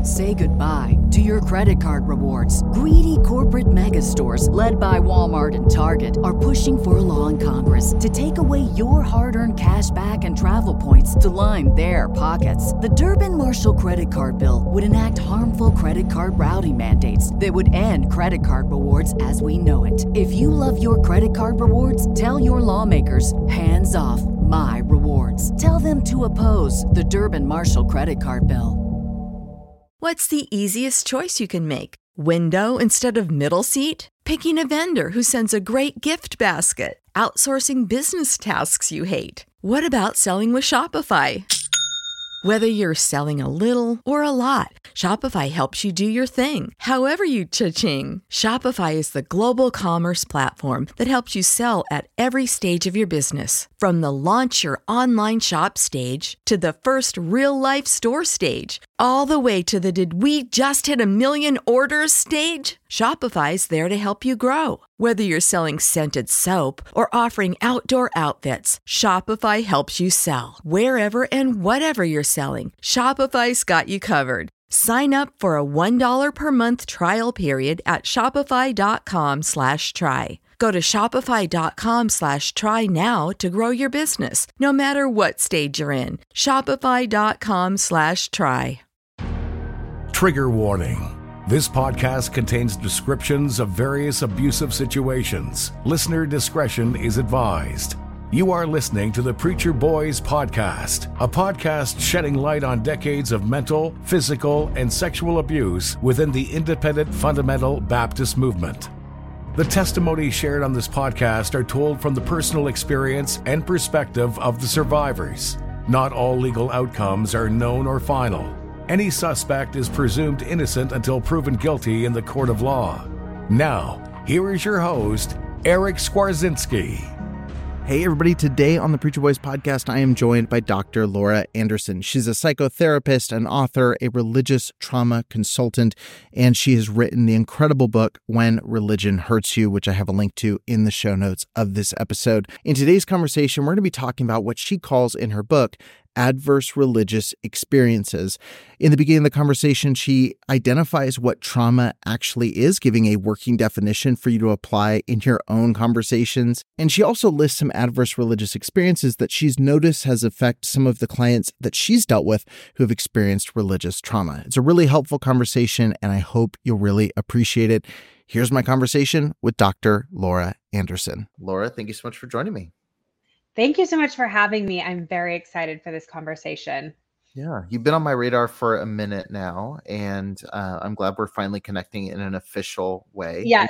Say goodbye to your credit card rewards. Greedy corporate mega stores, led by Walmart and Target, are pushing for a law in Congress to take away your hard-earned cash back and travel points to line their pockets. The Durbin-Marshall credit card bill would enact harmful credit card routing mandates that would end credit card rewards as we know it. If you love your credit card rewards, tell your lawmakers, hands off my rewards. Tell them to oppose the Durbin-Marshall credit card bill. What's the easiest choice you can make? Window instead of middle seat? Picking a vendor who sends a great gift basket? Outsourcing business tasks you hate? What about selling with Shopify? Whether you're selling a little or a lot, Shopify helps you do your thing, however you cha-ching. Shopify is the global commerce platform that helps you sell at every stage of your business. From the launch your online shop stage to the first real-life store stage, all the way to the did we just hit a million orders stage? Shopify's there to help you grow. Whether you're selling scented soap or offering outdoor outfits, Shopify helps you sell. Wherever and whatever you're selling, Shopify's got you covered. Sign up for a $1 per month trial period at shopify.com/try. Go to shopify.com/try now to grow your business, no matter what stage you're in. Shopify.com/try. Trigger warning. This podcast contains descriptions of various abusive situations. Listener discretion is advised. You are listening to the Preacher Boys Podcast, a podcast shedding light on decades of mental, physical, and sexual abuse within the independent fundamental Baptist movement. The testimonies shared on this podcast are told from the personal experience and perspective of the survivors. Not all legal outcomes are known or final. Any suspect is presumed innocent until proven guilty in the court of law. Now, here is your host, Eric Skwarczynski. Hey everybody, today on the Preacher Boys Podcast, I am joined by Dr. Laura Anderson. She's a psychotherapist, an author, a religious trauma consultant, and she has written the incredible book, When Religion Hurts You, which I have a link to in the show notes of this episode. In today's conversation, we're going to be talking about what she calls in her book, adverse religious experiences. In the beginning of the conversation, she identifies what trauma actually is, giving a working definition for you to apply in your own conversations. And she also lists some adverse religious experiences that she's noticed has affected some of the clients that she's dealt with who have experienced religious trauma. It's a really helpful conversation, and I hope you'll really appreciate it. Here's my conversation with Dr. Laura Anderson. Laura, thank you so much for joining me. Thank you so much for having me. I'm very excited for this conversation. Yeah, you've been on my radar for a minute now, and I'm glad we're finally connecting in an official way. Yes.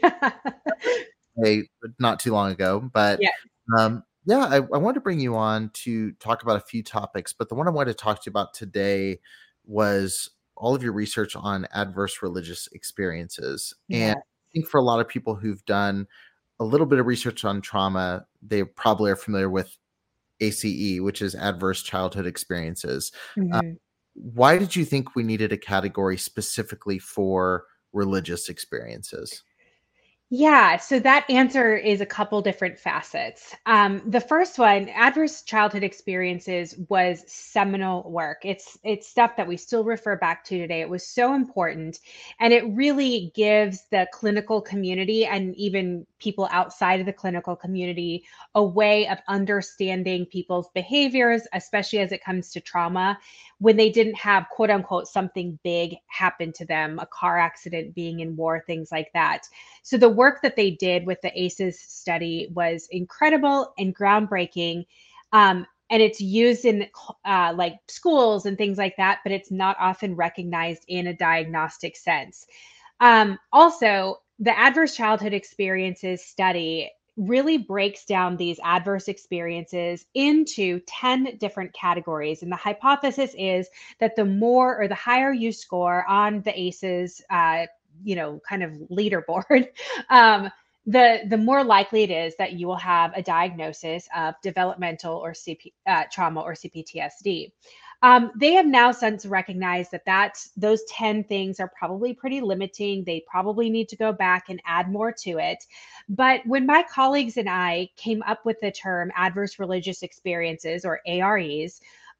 Not too long ago, but yes. I wanted to bring you on to talk about a few topics, but the one I wanted to talk to you about today was all of your research on adverse religious experiences. Yeah. And I think for a lot of people who've done a little bit of research on trauma, they probably are familiar with ACE, which is adverse childhood experiences. Mm-hmm. Why did you think we needed a category specifically for religious experiences? Yeah, so that answer is a couple different facets. The first one, adverse childhood experiences, was seminal work. It's stuff that we still refer back to today. It was so important, and it really gives the clinical community and even people outside of the clinical community a way of understanding people's behaviors, especially as it comes to trauma, when they didn't have, quote unquote, something big happen to them, a car accident, being in war, things like that. So the work that they did with the ACEs study was incredible and groundbreaking. And it's used in like schools and things like that, but it's not often recognized in a diagnostic sense. Also, the adverse childhood experiences study really breaks down these adverse experiences into 10 different categories. And the hypothesis is that the more or the higher you score on the ACEs, kind of leaderboard, the more likely it is that you will have a diagnosis of developmental or trauma or CPTSD. They have now since recognized that those 10 things are probably pretty limiting. They probably need to go back and add more to it. But when my colleagues and I came up with the term adverse religious experiences, or AREs,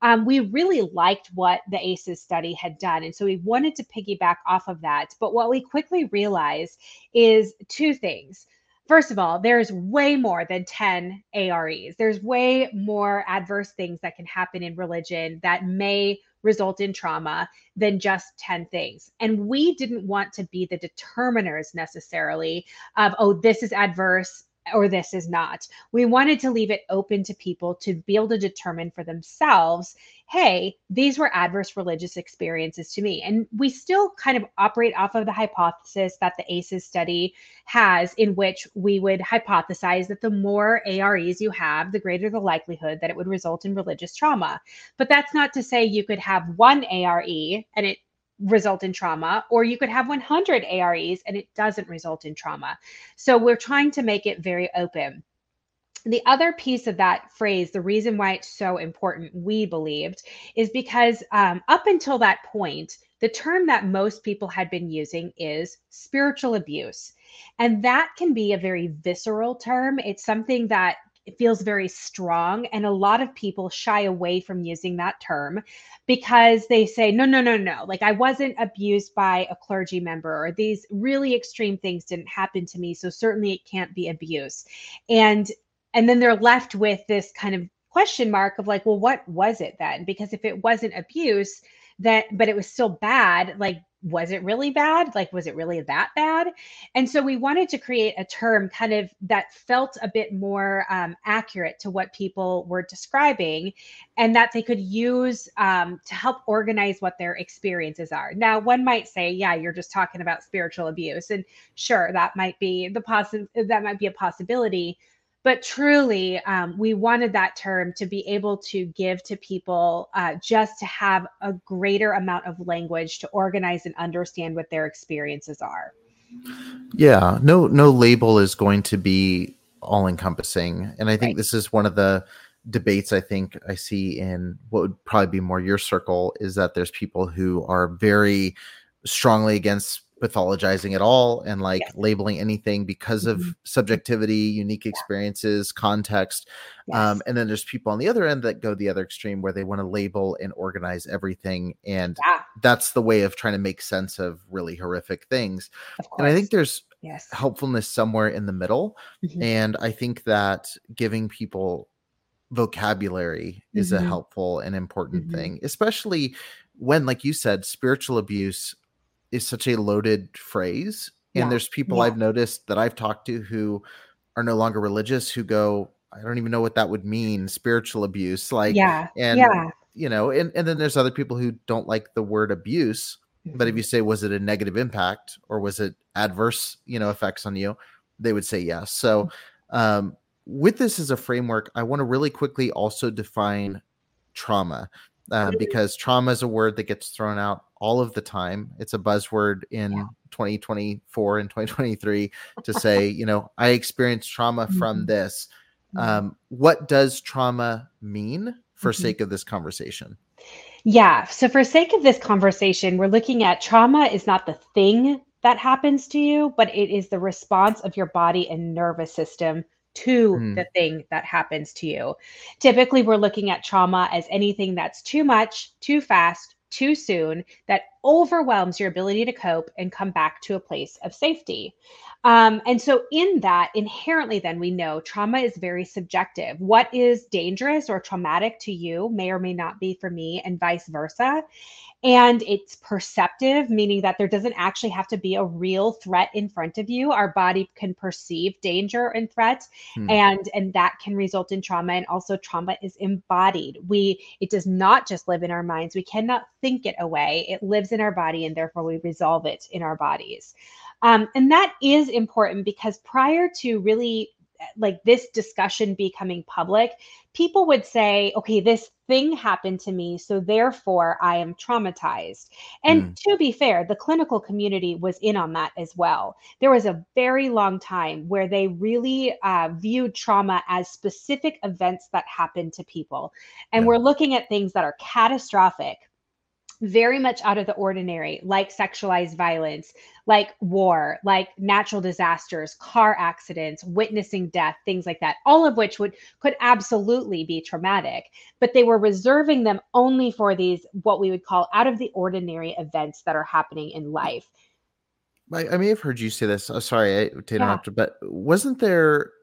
we really liked what the ACEs study had done. And so we wanted to piggyback off of that. But what we quickly realized is two things. First of all, there's way more than 10 AREs. There's way more adverse things that can happen in religion that may result in trauma than just 10 things. And we didn't want to be the determiners necessarily of, oh, this is adverse or this is not. We wanted to leave it open to people to be able to determine for themselves, hey, these were adverse religious experiences to me. And we still kind of operate off of the hypothesis that the ACEs study has, in which we would hypothesize that the more AREs you have, the greater the likelihood that it would result in religious trauma. But that's not to say you could have one ARE and it result in trauma, or you could have 100 AREs and it doesn't result in trauma. So we're trying to make it very open. The other piece of that phrase, the reason why it's so important, we believed, is because up until that point, the term that most people had been using is spiritual abuse. And that can be a very visceral term. It's something that it feels very strong. And a lot of people shy away from using that term because they say, no. Like, I wasn't abused by a clergy member, or these really extreme things didn't happen to me. So certainly it can't be abuse. And then they're left with this kind of question mark of like, well, what was it then? Because if it wasn't abuse, but it was still bad, like, was it really bad? Like, was it really that bad? And so we wanted to create a term kind of that felt a bit more accurate to what people were describing, and that they could use to help organize what their experiences are. Now, one might say, yeah, you're just talking about spiritual abuse. And sure, that might be a possibility. But truly, we wanted that term to be able to give to people just to have a greater amount of language to organize and understand what their experiences are. Yeah, no label is going to be all encompassing. And I think this is one of the debates I think I see in what would probably be more your circle, is that there's people who are very strongly against pathologizing it all and like labeling anything because of subjectivity, unique experiences, context. And then there's people on the other end that go the other extreme, where they want to label and organize everything. And that's the way of trying to make sense of really horrific things. And I think there's helpfulness somewhere in the middle. And I think that giving people vocabulary is a helpful and important thing, especially when, like you said, spiritual abuse is such a loaded phrase. And there's people I've noticed that I've talked to who are no longer religious, who go, I don't even know what that would mean, spiritual abuse. Like, you know, and then there's other people who don't like the word abuse, but if you say, was it a negative impact or was it adverse, effects on you? They would say yes. So, with this as a framework, I want to really quickly also define trauma. Because trauma is a word that gets thrown out all of the time. It's a buzzword in 2024 and 2023 to say, I experienced trauma from this. What does trauma mean for sake of this conversation? Yeah. So for sake of this conversation, we're looking at trauma is not the thing that happens to you, but it is the response of your body and nervous system to the thing that happens to you. Typically, we're looking at trauma as anything that's too much, too fast, too soon, that overwhelms your ability to cope and come back to a place of safety. And so in that, inherently, then we know trauma is very subjective. What is dangerous or traumatic to you may or may not be for me, and vice versa. And it's perceptive, meaning that there doesn't actually have to be a real threat in front of you. Our body can perceive danger and threat, and that can result in trauma. And also trauma is embodied. It does not just live in our minds. We cannot think it away. It lives in our body, and therefore we resolve it in our bodies. And that is important because prior to really like this discussion becoming public, people would say, okay, this thing happened to me, so therefore I am traumatized. And to be fair, the clinical community was in on that as well. There was a very long time where they really viewed trauma as specific events that happened to people. And we're looking at things that are catastrophic. very much out of the ordinary, like sexualized violence, like war, like natural disasters, car accidents, witnessing death, things like that, all of which could absolutely be traumatic. But they were reserving them only for these, what we would call out of the ordinary events that are happening in life. I may have heard you say this. Sorry to Yeah. interrupt, but wasn't there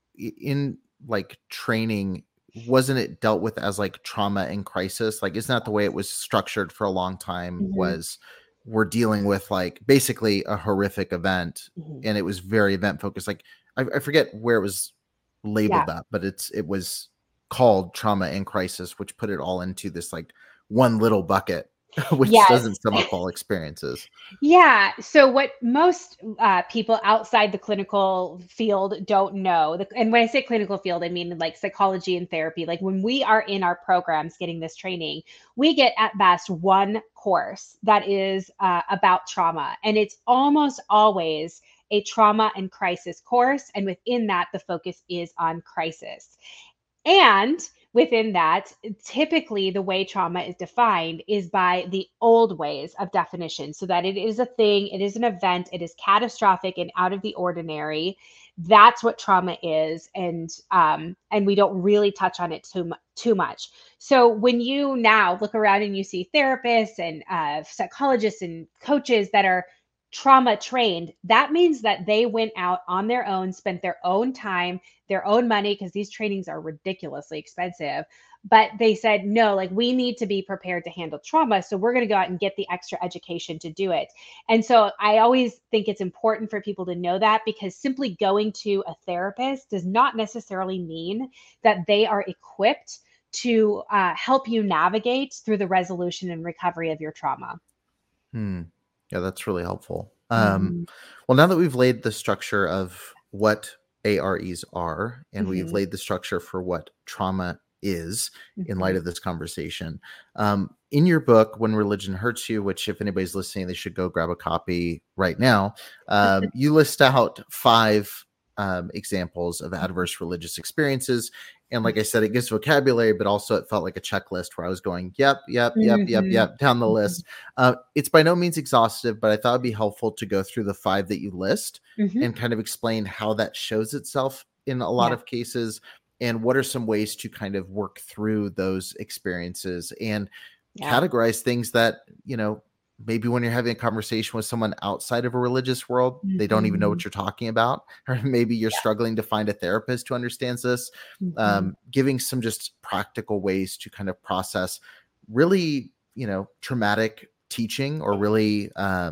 in like training, wasn't it dealt with as like trauma and crisis? Like, isn't that the way it was structured for a long time? Mhm. Was we're dealing with like basically a horrific event, Mhm. and it was very event focused. Like I forget where it was labeled Yeah. that, but it was called trauma and crisis, which put it all into this like one little bucket, which Yes. doesn't sum up all experiences. Yeah. So what most people outside the clinical field don't know, and when I say clinical field, I mean like psychology and therapy. Like when we are in our programs getting this training, we get at best one course that is about trauma, and it's almost always a trauma and crisis course. And within that, the focus is on crisis. And within that, typically the way trauma is defined is by the old ways of definition, so that it is a thing, it is an event, it is catastrophic and out of the ordinary. That's what trauma is, and we don't really touch on it too much. So when you now look around and you see therapists and psychologists and coaches that are trauma trained, that means that they went out on their own, spent their own time, their own money, because these trainings are ridiculously expensive. But they said, no, like we need to be prepared to handle trauma. So we're going to go out and get the extra education to do it. And so I always think it's important for people to know that, because simply going to a therapist does not necessarily mean that they are equipped to help you navigate through the resolution and recovery of your trauma. Yeah, that's really helpful. Mhm. Well, now that we've laid the structure of what AREs are, and we've Mhm. laid the structure for what trauma is in light Mhm. of this conversation, in your book, When Religion Hurts You, which if anybody's listening, they should go grab a copy right now, you list out 5 examples of adverse religious experiences. And like I said, it gives vocabulary, but also it felt like a checklist where I was going, yep, Mhm. down the Mhm. list. It's by no means exhaustive, but I thought it'd be helpful to go through the 5 that you list Mhm. and kind of explain how that shows itself in a lot Yeah. of cases, and what are some ways to kind of work through those experiences and Yeah. categorize things that, maybe when you're having a conversation with someone outside of a religious world, they don't even know Mhm. what you're talking about, or maybe you're struggling to find a therapist who understands this. Mhm. Giving some just practical ways to kind of process really, traumatic teaching, or really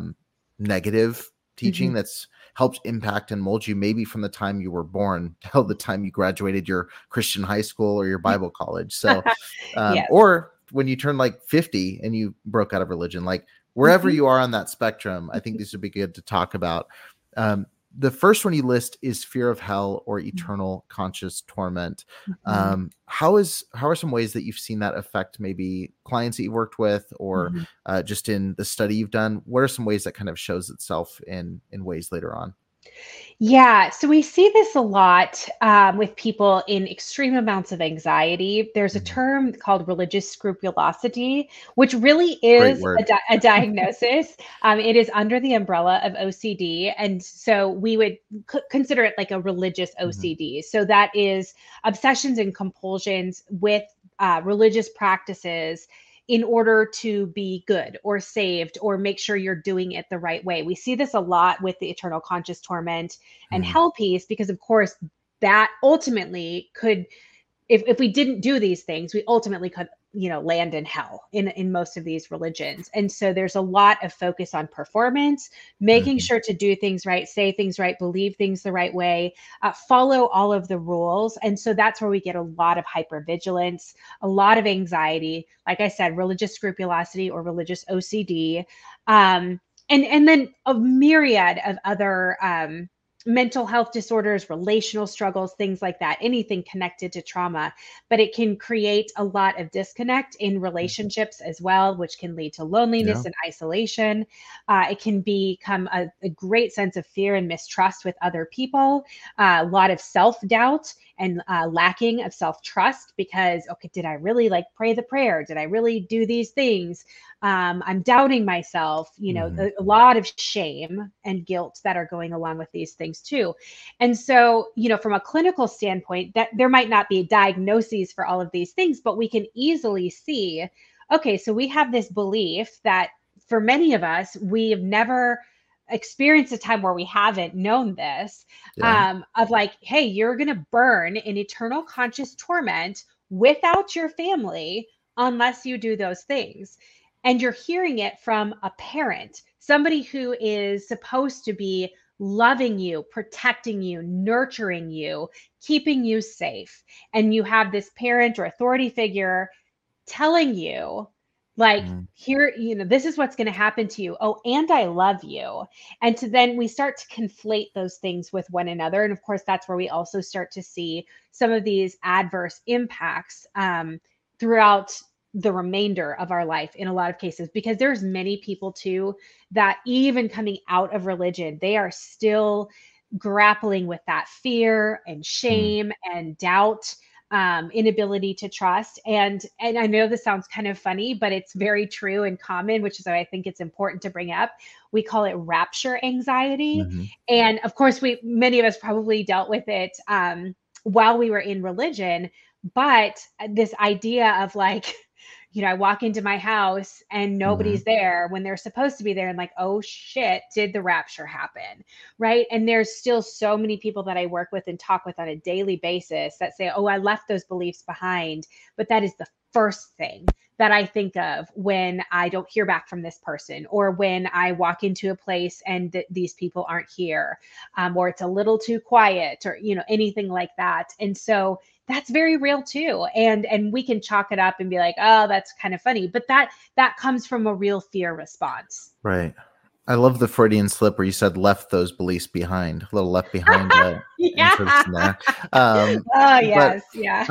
negative teaching Mhm. that's helped impact and mold you, maybe from the time you were born till the time you graduated your Christian high school or your Bible college. So, Yes. or when you turn like 50 and you broke out of religion, like wherever Mhm. you are on that spectrum, I think these would be good to talk about. The first one you list is fear of hell or eternal conscious torment. Mhm. How are some ways that you've seen that affect maybe clients that you worked with, or Mhm. just in the study you've done? What are some ways that kind of shows itself in ways later on? Yeah, so we see this a lot with people in extreme amounts of anxiety. There's a Mhm. term called religious scrupulosity, which really Great is word. a diagnosis. It is under the umbrella of OCD. And so we would consider it like a religious Mhm. OCD. So that is obsessions and compulsions with religious practices in order to be good or saved or make sure you're doing it the right way. We see this a lot with the eternal conscious torment and Mhm. hell piece, because of course that ultimately could, if we didn't do these things, we ultimately could, land in hell in most of these religions. And so there's a lot of focus on performance, making Mhm. sure to do things right, say things right, believe things the right way, follow all of the rules. And so that's where we get a lot of hypervigilance, a lot of anxiety, like I said, religious scrupulosity or religious OCD, and then a myriad of other mental health disorders, relational struggles, things like that, anything connected to trauma. But it can create a lot of disconnect in relationships as well, which can lead to Yeah. loneliness and isolation. It can become a great sense of fear and mistrust with other people, a lot of self doubt and lacking of self-trust because, okay, did I really like pray the prayer? Did I really do these things? I'm doubting myself, a lot of shame and guilt that are going along with these things too. And so, from a clinical standpoint, that there might not be diagnoses for all of these things, but we can easily see, okay, so we have this belief that for many of us, we have never experienced a time where we haven't known this, of like, hey, you're going to burn in eternal conscious torment without your family unless you do those things. And you're hearing it from a parent, somebody who is supposed to be loving you, protecting you, nurturing you, keeping you safe. And you have this parent or authority figure telling you, like, here, this is what's going to happen to you. Oh, and I love you. And so then we start to conflate those things with one another. And of course, that's where we also start to see some of these adverse impacts throughout the remainder of our life in a lot of cases, because there's many people too that even coming out of religion, they are still grappling with that fear and shame and doubt, inability to trust. And I know this sounds kind of funny, but it's very true and common, which is why I think it's important to bring up. We call it rapture anxiety. And of course, many of us probably dealt with it while we were in religion, but this idea of like, I walk into my house and nobody's there when they're supposed to be there, and like, oh shit, did the rapture happen? Right. And there's still so many people that I work with and talk with on a daily basis that say, oh, I left those beliefs behind. But that is the first thing that I think of when I don't hear back from this person, or when I walk into a place and these people aren't here, or it's a little too quiet, or, anything like that. And so that's very real too. And we can chalk it up and be like, oh, that's kind of funny. But that comes from a real fear response. Right. I love the Freudian slip where you said left those beliefs behind, a little left behind. Yeah. There. Oh, yes. Yeah.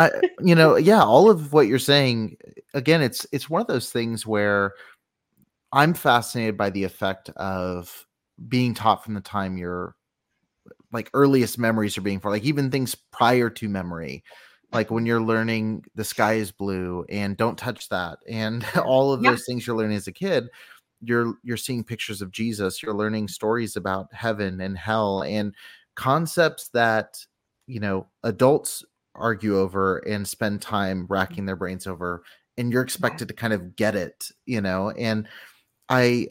All of what you're saying, again, it's one of those things where I'm fascinated by the effect of being taught from the time your like earliest memories are being formed, like even things prior to memory. Like when you're learning the sky is blue and don't touch that, and all of those things you're learning as a kid, you're seeing pictures of Jesus, you're learning stories about heaven and hell and concepts that, adults argue over and spend time racking their brains over, and you're expected to kind of get it, and and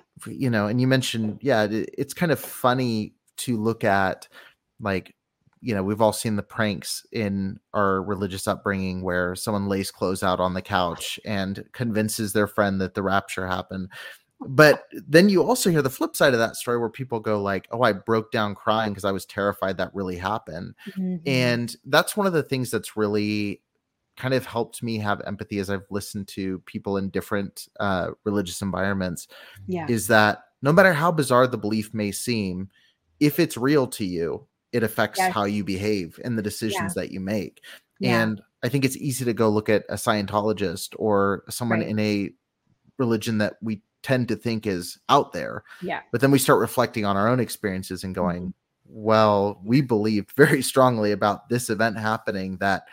you mentioned, it's kind of funny to look at, like, we've all seen the pranks in our religious upbringing where someone lays clothes out on the couch and convinces their friend that the rapture happened. But then you also hear the flip side of that story where people go like, oh, I broke down crying because I was terrified that really happened. And that's one of the things that's really kind of helped me have empathy as I've listened to people in different religious environments, is that no matter how bizarre the belief may seem, if it's real to you, it affects how you behave and the decisions that you make. And I think it's easy to go look at a Scientologist or someone in a religion that we tend to think is out there. But then we start reflecting on our own experiences and going, well, we believed very strongly about this event happening that,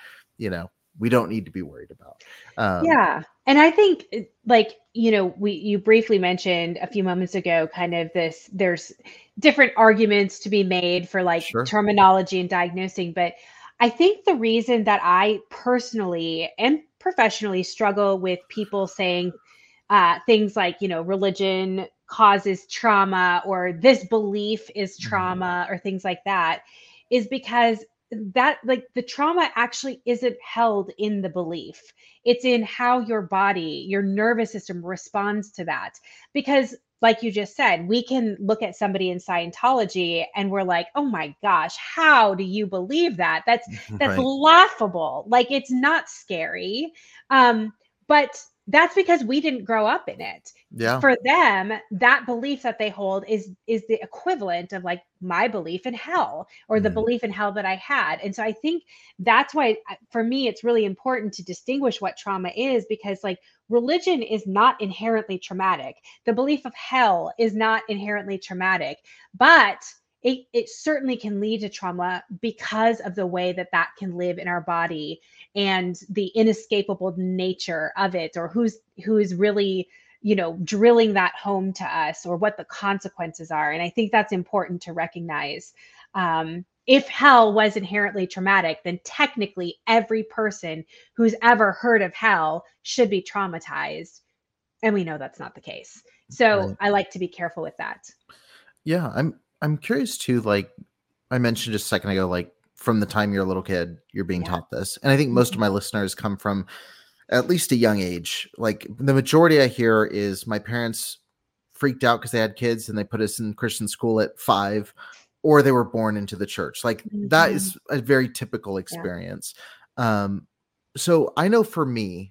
we don't need to be worried about. And I think you briefly mentioned a few moments ago, kind of there's different arguments to be made for like terminology and diagnosing. But I think the reason that I personally and professionally struggle with people saying things like, religion causes trauma, or this belief is trauma, or things like that, is because that like the trauma actually isn't held in the belief. It's in how your body, your nervous system responds to that. Because like you just said, we can look at somebody in Scientology and we're like, oh my gosh, how do you believe that? That's laughable. Like, it's not scary. But that's because we didn't grow up in it. For them, that belief that they hold is the equivalent of like my belief in hell, or the belief in hell that I had. And so I think that's why, for me, it's really important to distinguish what trauma is, because like religion is not inherently traumatic. The belief of hell is not inherently traumatic, but it certainly can lead to trauma because of the way that that can live in our body and the inescapable nature of it, or who is really, drilling that home to us, or what the consequences are. And I think that's important to recognize. If hell was inherently traumatic, then technically every person who's ever heard of hell should be traumatized. And we know that's not the case. So Right. I like to be careful with that. Yeah, I'm curious too, like I mentioned just a second ago, like from the time you're a little kid, you're being Yeah. taught this. And I think most of my listeners come from at least a young age. Like the majority I hear is my parents freaked out because they had kids and they put us in Christian school at 5, or they were born into the church. Like that is a very typical experience. So I know for me,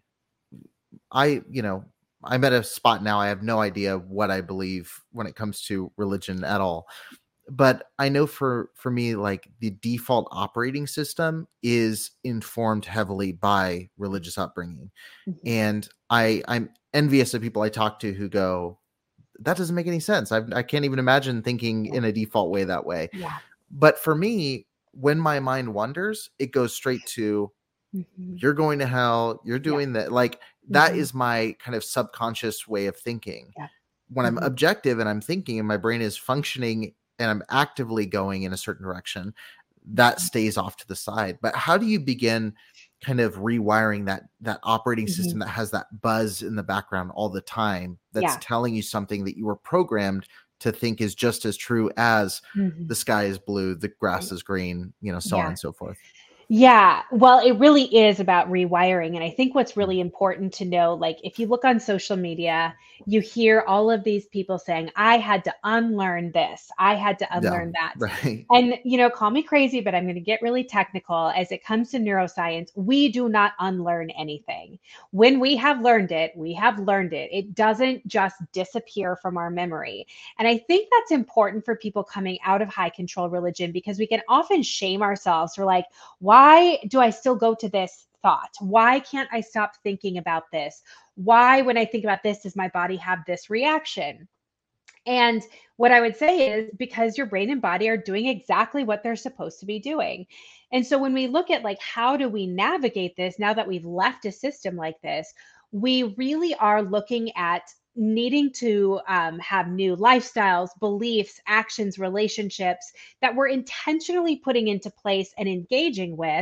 I'm at a spot now. I have no idea what I believe when it comes to religion at all. But I know for me, like the default operating system is informed heavily by religious upbringing. Mhm. And I'm envious of people I talk to who go, that doesn't make any sense. I can't even imagine thinking in a default way that way. Yeah. But for me, when my mind wanders, it goes straight to, Mhm. you're going to hell, you're doing that. Like that Mhm. is my kind of subconscious way of thinking. Yeah. When I'm Mhm. objective and I'm thinking and my brain is functioning and I'm actively going in a certain direction, that stays off to the side. But how do you begin kind of rewiring that operating system that has that buzz in the background all the time, that's Yeah. telling you something that you were programmed to think is just as true as Mhm. the sky is blue, the grass Right. is green, so on Yeah. and so forth? Yeah, well, it really is about rewiring. And I think what's really important to know, like if you look on social media, you hear all of these people saying, I had to unlearn this, I had to Yeah, unlearn that. right. And, call me crazy, but I'm going to get really technical. As it comes to neuroscience, we do not unlearn anything. When we have learned it, we have learned it. It doesn't just disappear from our memory. And I think that's important for people coming out of high control religion, because we can often shame ourselves for like, why do I still go to this thought? Why can't I stop thinking about this? Why, when I think about this, does my body have this reaction? And what I would say is because your brain and body are doing exactly what they're supposed to be doing. And so when we look at like, how do we navigate this now that we've left a system like this, we really are looking at needing to have new lifestyles, beliefs, actions, relationships that we're intentionally putting into place and engaging with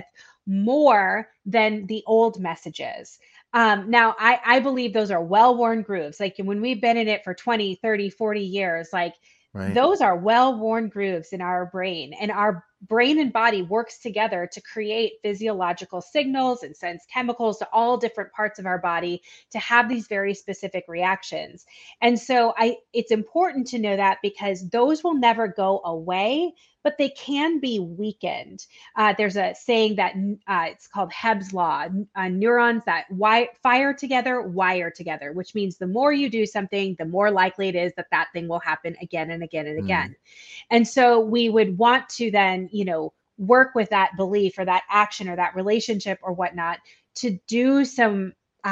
more than the old messages. Now, I believe those are well-worn grooves. Like when we've been in it for 20, 30, 40 years, like Right. those are well-worn grooves in our brain. And our brain and body works together to create physiological signals and sends chemicals to all different parts of our body to have these very specific reactions. And so it's important to know that, because those will never go away, but they can be weakened. There's a saying that it's called Hebb's Law. Neurons that fire together, wire together, which means the more you do something, the more likely it is that that thing will happen again and again and again. And so we would want to then, work with that belief or that action or that relationship or whatnot to do some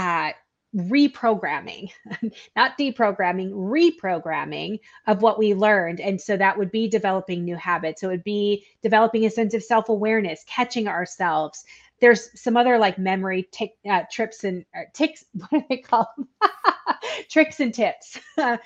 reprogramming, not deprogramming, reprogramming of what we learned. And so that would be developing new habits. So it would be developing a sense of self-awareness, catching ourselves. There's some other like memory trips and ticks, what do they call them? Tricks and tips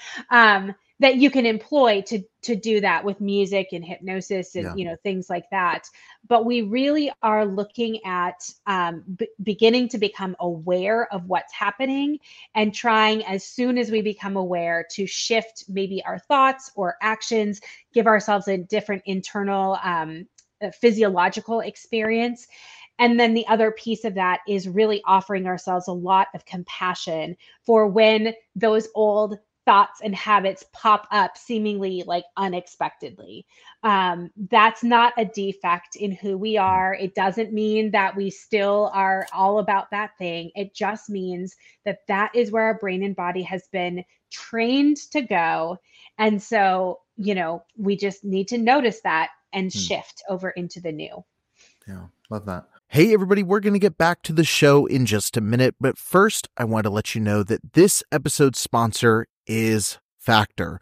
that you can employ to do that with music and hypnosis and things like that. But we really are looking at beginning to become aware of what's happening and trying, as soon as we become aware, to shift maybe our thoughts or actions, give ourselves a different internal physiological experience. And then the other piece of that is really offering ourselves a lot of compassion for when those old thoughts and habits pop up seemingly like unexpectedly. That's not a defect in who we are. It doesn't mean that we still are all about that thing. It just means that that is where our brain and body has been trained to go. And so, we just need to notice that and shift over into the new. Yeah, love that. Hey, everybody, we're going to get back to the show in just a minute. But first, I want to let you know that this episode's sponsor is Factor.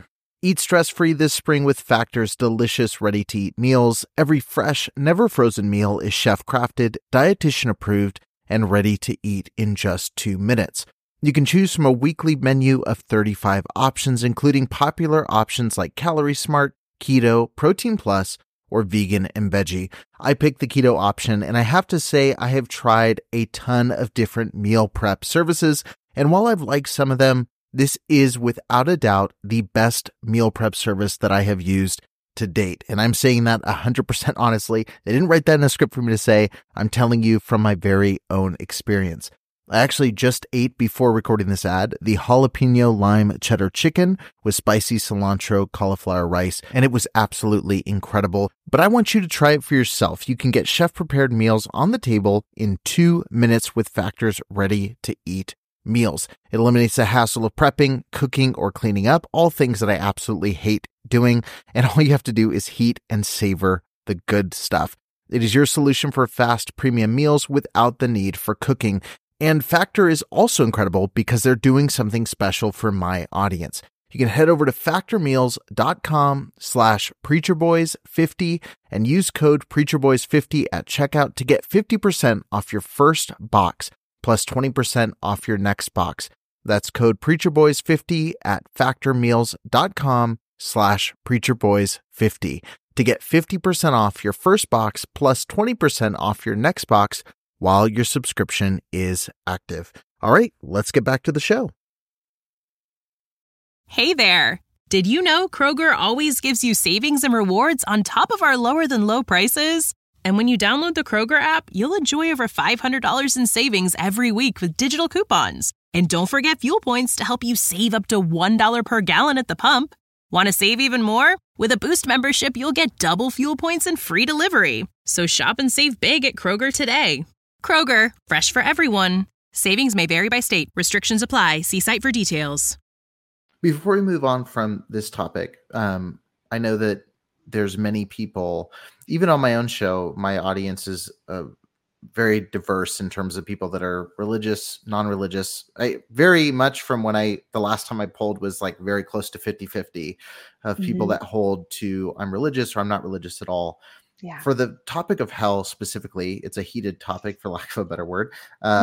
Eat stress-free this spring with Factor's delicious ready-to-eat meals. Every fresh, never frozen meal is chef-crafted, dietitian approved, and ready to eat in just 2 minutes. You can choose from a weekly menu of 35 options, including popular options like Calorie Smart, Keto, Protein Plus, or Vegan and Veggie. I picked the keto option, and I have to say I have tried a ton of different meal prep services, and while I've liked some of them, this is without a doubt the best meal prep service that I have used to date. And I'm saying that 100% honestly. They didn't write that in a script for me to say. I'm telling you from my very own experience. I actually just ate, before recording this ad, the jalapeno lime cheddar chicken with spicy cilantro cauliflower rice, and it was absolutely incredible. But I want you to try it for yourself. You can get chef-prepared meals on the table in 2 minutes with Factor's ready-to-eat meals. It eliminates the hassle of prepping, cooking, or cleaning up, all things that I absolutely hate doing, and all you have to do is heat and savor the good stuff. It is your solution for fast premium meals without the need for cooking. And Factor is also incredible because they're doing something special for my audience. You can head over to factormeals.com/preacherboys50 and use code preacherboys50 at checkout to get 50% off your first box, plus 20% off your next box. That's code preacherboys50 at factormeals.com/preacherboys50 to get 50% off your first box plus 20% off your next box while your subscription is active. All right, let's get back to the show. Hey there. Did you know Kroger always gives you savings and rewards on top of our lower than low prices? And when you download the Kroger app, you'll enjoy over $500 in savings every week with digital coupons. And don't forget fuel points to help you save up to $1 per gallon at the pump. Want to save even more? With a Boost membership, you'll get double fuel points and free delivery. So shop and save big at Kroger today. Kroger, fresh for everyone. Savings may vary by state. Restrictions apply. See site for details. Before we move on from this topic, I know that there's many people, even on my own show, my audience is very diverse in terms of people that are religious, non-religious. I very much from when the last time I polled was like very close to 50-50 of people that hold to I'm religious or I'm not religious at all. Yeah. For the topic of hell specifically, it's a heated topic for lack of a better word.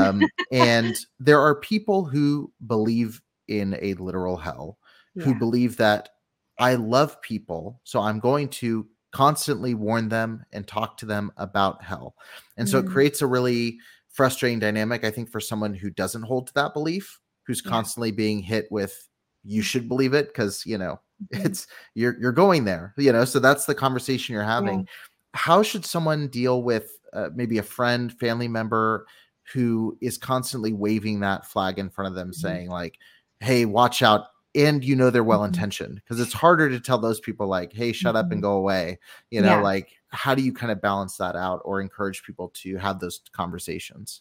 And there are people who believe in a literal hell, who believe that I love people, so I'm going to constantly warn them and talk to them about hell. And so it creates a really frustrating dynamic, I think, for someone who doesn't hold to that belief, who's constantly being hit with, you should believe it because, it's you're going there, so that's the conversation you're having. Yeah. How should someone deal with maybe a friend, family member who is constantly waving that flag in front of them saying like, hey, watch out. And they're well-intentioned, because it's harder to tell those people like, hey, shut up and go away. Like, how do you kind of balance that out or encourage people to have those conversations?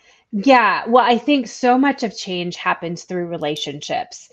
Yeah. Well, I think so much of change happens through relationships.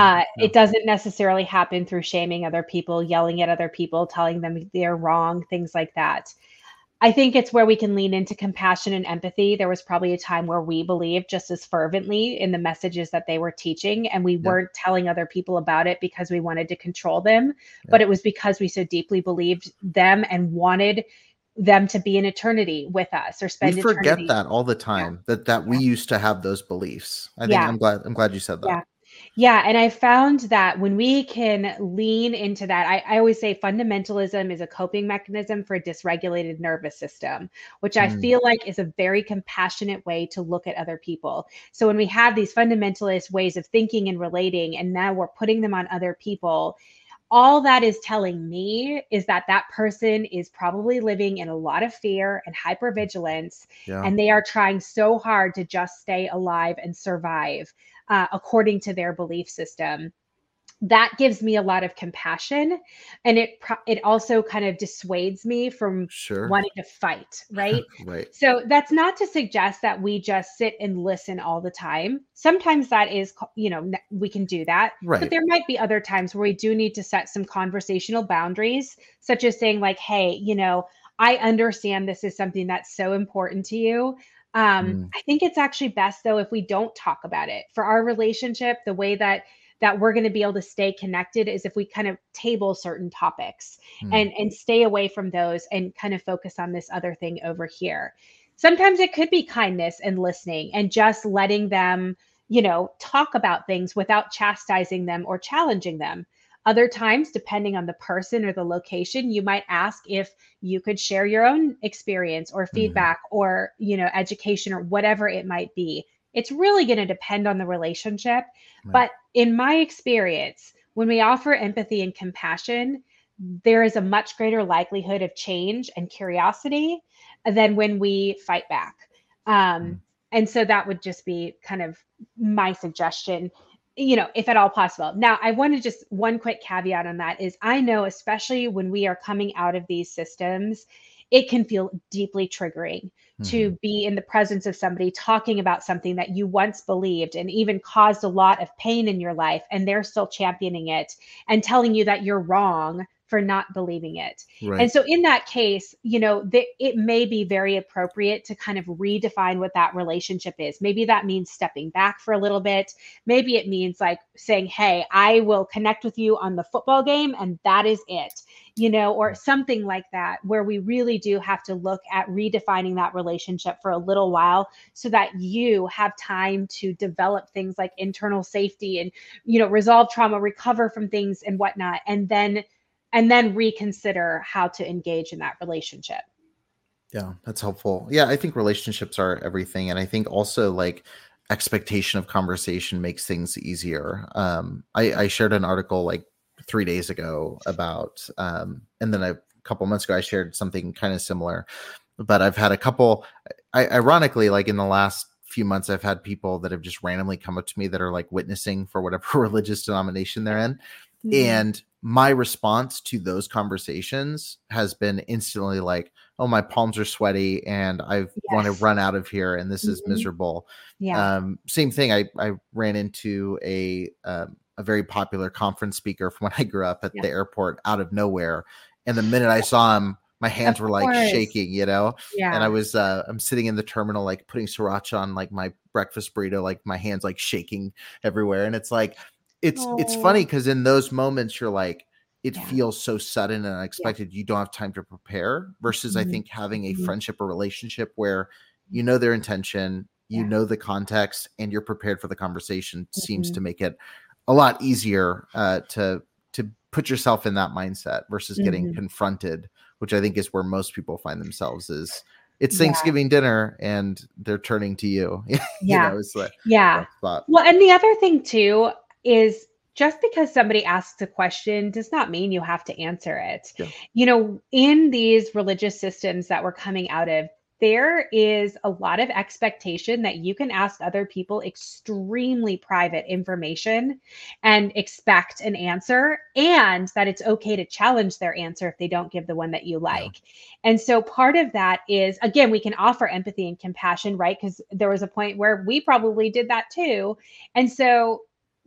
It doesn't necessarily happen through shaming other people, yelling at other people, telling them they're wrong, things like that. I think it's where we can lean into compassion and empathy. There was probably a time where we believed just as fervently in the messages that they were teaching, and we weren't telling other people about it because we wanted to control them, but it was because we so deeply believed them and wanted them to be in eternity with us or spend eternity. We forget that all the time, that we used to have those beliefs. I think I'm glad you said that. Yeah. And I found that when we can lean into that, I always say fundamentalism is a coping mechanism for a dysregulated nervous system, which I feel like is a very compassionate way to look at other people. So when we have these fundamentalist ways of thinking and relating, and now we're putting them on other people, all that is telling me is that that person is probably living in a lot of fear and hypervigilance, and they are trying so hard to just stay alive and survive according to their belief system. That gives me a lot of compassion, and it also kind of dissuades me from wanting to fight, right? Right. So that's not to suggest that we just sit and listen all the time. Sometimes that is, we can do that, right. But there might be other times where we do need to set some conversational boundaries, such as saying like, hey, I understand this is something that's so important to you. I think it's actually best though if we don't talk about it for our relationship, the way that that we're going to be able to stay connected is if we kind of table certain topics Mm. and stay away from those and kind of focus on this other thing over here. Sometimes it could be kindness and listening and just letting them, talk about things without chastising them or challenging them. Other times, depending on the person or the location, you might ask if you could share your own experience or feedback or, education or whatever it might be. It's really going to depend on the relationship. Right. But in my experience, when we offer empathy and compassion, there is a much greater likelihood of change and curiosity than when we fight back. And so that would just be kind of my suggestion, if at all possible. Now, I want to just one quick caveat on that is I know, especially when we are coming out of these systems, it can feel deeply triggering to be in the presence of somebody talking about something that you once believed and even caused a lot of pain in your life, and they're still championing it and telling you that you're wrong for not believing it. Right. And so in that case, it may be very appropriate to kind of redefine what that relationship is. Maybe that means stepping back for a little bit. Maybe it means like saying, hey, I will connect with you on the football game and that is it, or something like that, where we really do have to look at redefining that relationship for a little while so that you have time to develop things like internal safety and, resolve trauma, recover from things and whatnot, and then reconsider how to engage in that relationship. Yeah, that's helpful. Yeah, I think relationships are everything. And I think also like expectation of conversation makes things easier. I shared an article like 3 days ago about, and then a couple months ago, I shared something kind of similar, but I've had a couple, ironically, like in the last few months, I've had people that have just randomly come up to me that are like witnessing for whatever religious denomination they're in. And my response to those conversations has been instantly like, oh, my palms are sweaty and I want to run out of here. And this is miserable. Yeah. Same thing. I ran into a very popular conference speaker from when I grew up at the airport out of nowhere. And the minute I saw him, my hands were like shaking, Yeah. and I was, I'm sitting in the terminal, like putting sriracha on like my breakfast burrito, like my hands like shaking everywhere. And it's like, it's funny because in those moments you're like, it feels so sudden and unexpected. You don't have time to prepare versus I think having a friendship or relationship where their intention, know the context, and you're prepared for the conversation seems to make it a lot easier to put yourself in that mindset versus getting confronted, which I think is where most people find themselves is it's Thanksgiving dinner and they're turning to you. It's like, well, and the other thing too is just because somebody asks a question does not mean you have to answer it. In these religious systems that we're coming out of, there is a lot of expectation that you can ask other people extremely private information and expect an answer, and that it's okay to challenge their answer if they don't give the one that you like. And so part of that is, again, we can offer empathy and compassion, right? Because there was a point where we probably did that too. And so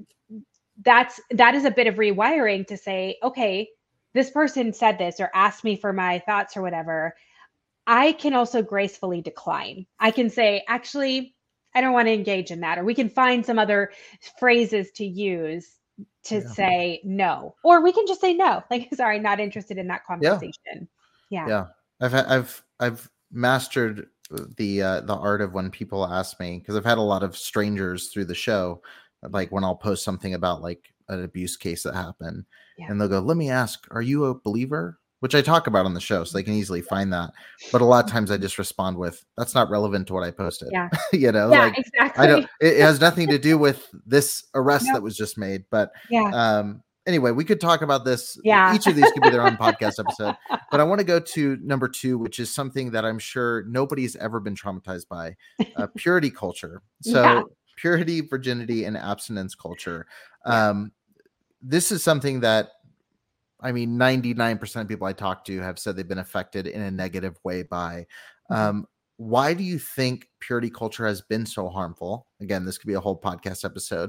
that is a bit of rewiring to say, okay, this person said this or asked me for my thoughts or whatever. I can also gracefully decline. I can say, actually, I don't want to engage in that. Or we can find some other phrases to use to say no. Or we can just say no. Like, sorry, not interested in that conversation. Yeah. I've mastered the art of when people ask me, because I've had a lot of strangers through the show, like when I'll post something about like an abuse case that happened, and they'll go, let me ask, are you a believer? Which I talk about on the show, so they can easily find that. But a lot of times I just respond with, that's not relevant to what I posted. Exactly. It has nothing to do with this arrest that was just made. But anyway, we could talk about this. Each of these could be their own podcast episode. But I want to go to number 2, which is something that I'm sure nobody's ever been traumatized by, purity culture. So purity, virginity, and abstinence culture. This is something that, 99% of people I talk to have said they've been affected in a negative way by. Why do you think purity culture has been so harmful? Again, this could be a whole podcast episode.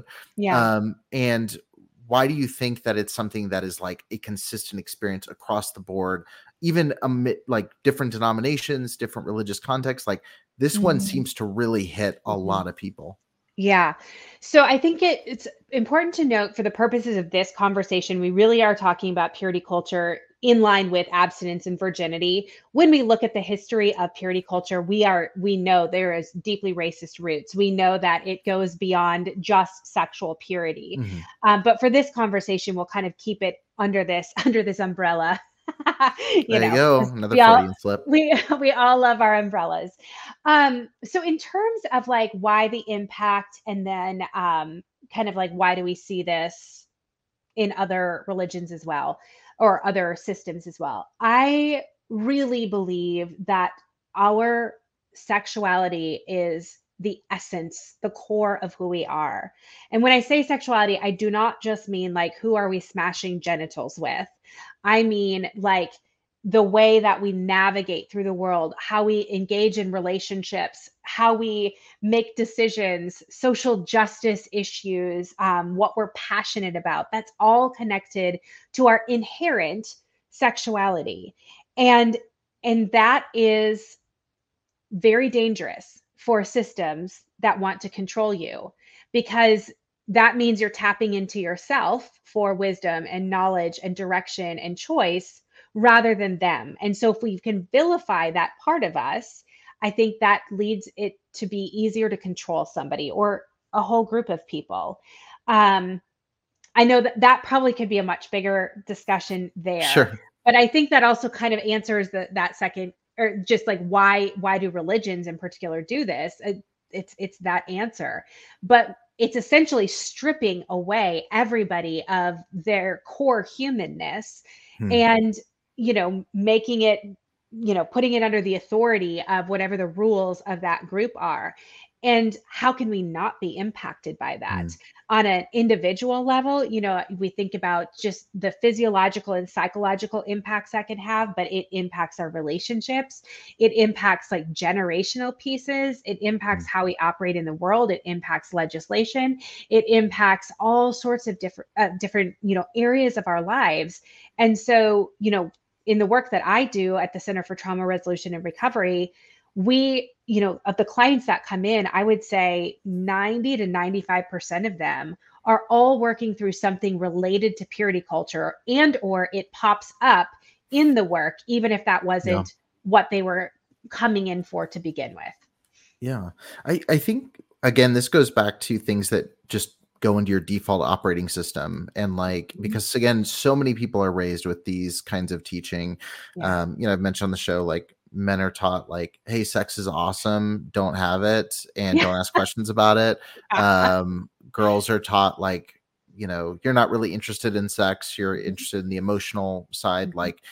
And why do you think that it's something that is like a consistent experience across the board, even amid like different denominations, different religious contexts? Like this one seems to really hit a lot of people. Yeah. So I think it's important to note for the purposes of this conversation, we really are talking about purity culture in line with abstinence and virginity. When we look at the history of purity culture, we know there is deeply racist roots. We know that it goes beyond just sexual purity. Mhm. But for this conversation, we'll kind of keep it under this under this umbrella. There you go. 'Cause Another we all Freudian slip. we all love our umbrellas. So in terms of like why the impact and then kind of like why do we see this in other religions as well or other systems as well? I really believe that our sexuality is the essence, the core of who we are. And when I say sexuality, I do not just mean like who are we smashing genitals with? I mean like the way that we navigate through the world, how we engage in relationships, how we make decisions, social justice issues, what we're passionate about. That's all connected to our inherent sexuality. And and that is very dangerous for systems that want to control you because that means you're tapping into yourself for wisdom and knowledge and direction and choice rather than them. And so if we can vilify that part of us, I think that leads it to be easier to control somebody or a whole group of people. Um, I know that that probably could be a much bigger discussion there, Sure. but I think that also kind of answers that second or just like why do religions in particular do this? It's that answer, but it's essentially stripping away everybody of their core humanness Hmm. and making it putting it under the authority of whatever the rules of that group are. And how can we not be impacted by that? Hmm. On an individual level, we think about just the physiological and psychological impacts that can have, but it impacts our relationships. It impacts like generational pieces. It Hmm. impacts how we operate in the world. It impacts legislation. It impacts all sorts of different, areas of our lives. And so, in the work that I do at the Center for Trauma Resolution and Recovery, we, of the clients that come in, I would say 90 to 95% of them are all working through something related to purity culture and or it pops up in the work, even if that Yeah. wasn't what they were coming in for to begin with. Yeah. I think again, this goes back to things that just go into your default operating system. And like, Mhm. because again, so many people are raised with these kinds of teaching. Yeah. I've mentioned on the show, like men are taught like, hey, sex is awesome, don't have it, and Yeah. don't ask questions about it. Girls are taught like, you're not really interested in sex, you're interested in the emotional side, Mhm. like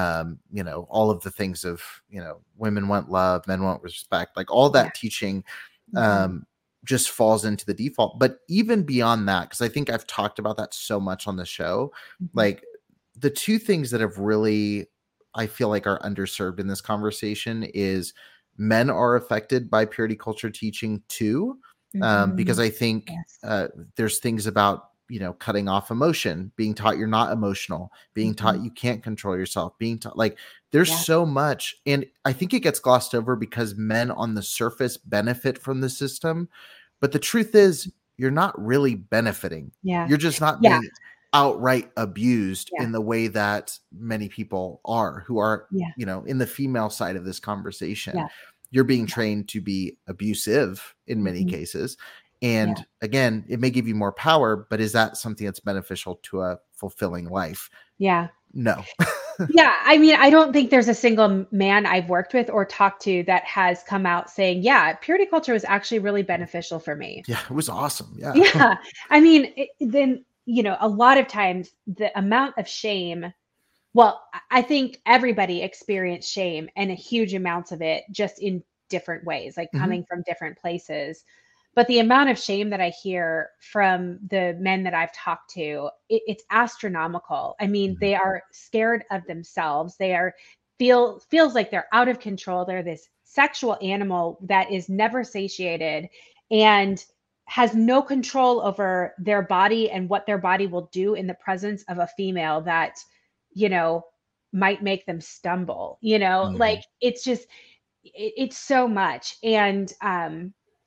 all of the things of, women want love, men want respect, like all Yeah. that teaching Mhm. just falls into the default. But even beyond that, because I think I've talked about that so much on the show, Mhm. like the two things that have really, I feel like are underserved in this conversation is men are affected by purity culture teaching too. Because Mhm. I think Yes. there's things about, cutting off emotion, being taught you're not emotional, being taught Mhm. you can't control yourself, being taught like there's Yeah. so much. And I think it gets glossed over because men on the surface benefit from the system. But the truth is, you're not really benefiting. Yeah. You're just not Yeah. being outright abused Yeah. in the way that many people are who are, Yeah. in the female side of this conversation. Yeah. You're being trained to be abusive in many Mhm. cases. Yeah. And again, it may give you more power, but is that something that's beneficial to a fulfilling life? Yeah. No. Yeah, I mean, I don't think there's a single man I've worked with or talked to that has come out saying, "Yeah, purity culture was actually really beneficial for me." Yeah, it was awesome. Yeah. Yeah, I mean, then a lot of times the amount of shame. Well, I think everybody experienced shame and a huge amounts of it just in different ways, like Mhm. coming from different places. But the amount of shame that I hear from the men that I've talked to, it's astronomical. I mean, Mhm. they are scared of themselves. They are feels like they're out of control. They're this sexual animal that is never satiated and has no control over their body and what their body will do in the presence of a female that you know, might make them stumble, like Mhm. it's just it's so much. And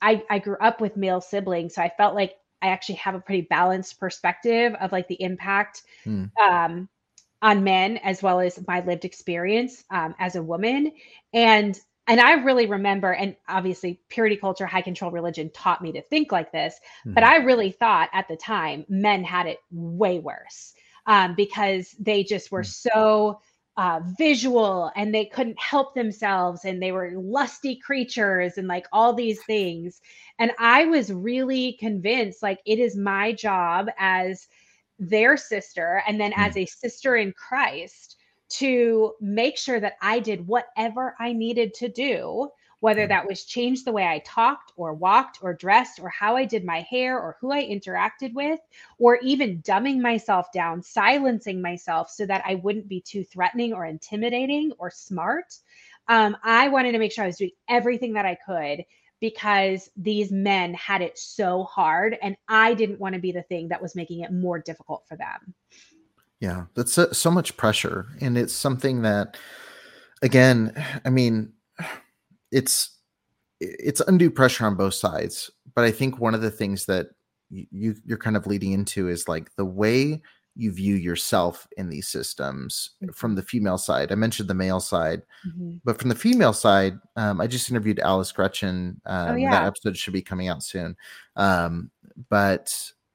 I grew up with male siblings, so I felt like I actually have a pretty balanced perspective of like the impact um, on men as well as my lived experience as a woman. And I really remember, and obviously purity culture, high control religion taught me to think like this, but I really thought at the time men had it way worse because they just were so visual and they couldn't help themselves and they were lusty creatures and like all these things. And I was really convinced like it is my job as their sister and then as a sister in Christ to make sure that I did whatever I needed to do, whether that was change the way I talked or walked or dressed or how I did my hair or who I interacted with, or even dumbing myself down, silencing myself so that I wouldn't be too threatening or intimidating or smart. I wanted to make sure I was doing everything that I could because these men had it so hard and I didn't want to be the thing that was making it more difficult for them. Yeah, that's so much pressure. And it's something that, again, I mean, it's undue pressure on both sides. But I think one of the things that you're kind of leading into is like the way you view yourself in these systems from the female side. I mentioned the male side, but from the female side, I just interviewed Alice Gretchen. That episode should be coming out soon. Let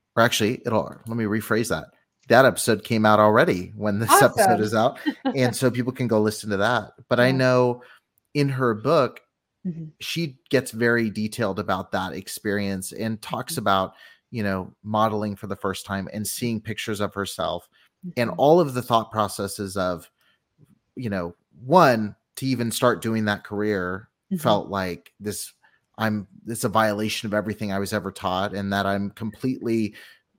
me rephrase that. That episode came out already when this episode is out. And so people can go listen to that. But I know in her book, she gets very detailed about that experience and talks about, modeling for the first time and seeing pictures of herself and all of the thought processes of, one, to even start doing that career felt like it's a violation of everything I was ever taught, and that I'm completely,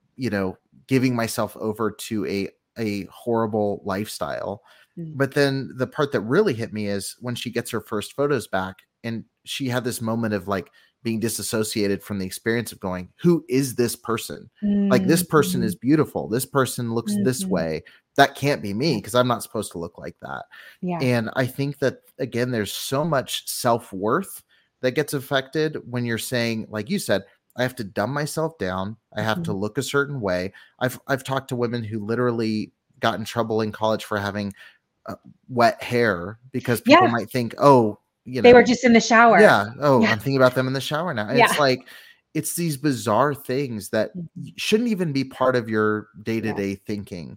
giving myself over to a horrible lifestyle. But then the part that really hit me is when she gets her first photos back and she had this moment of like being disassociated from the experience of going, who is this person? Like, this person is beautiful. This person looks this way. That can't be me because I'm not supposed to look like that. Yeah. And I think that, again, there's so much self-worth that gets affected when you're saying, like you said, I have to dumb myself down. I have to look a certain way. I've talked to women who literally got in trouble in college for having wet hair because people might think, they were just in the shower. Yeah. Oh, I'm thinking about them in the shower now. And it's like, it's these bizarre things that shouldn't even be part of your day-to-day thinking.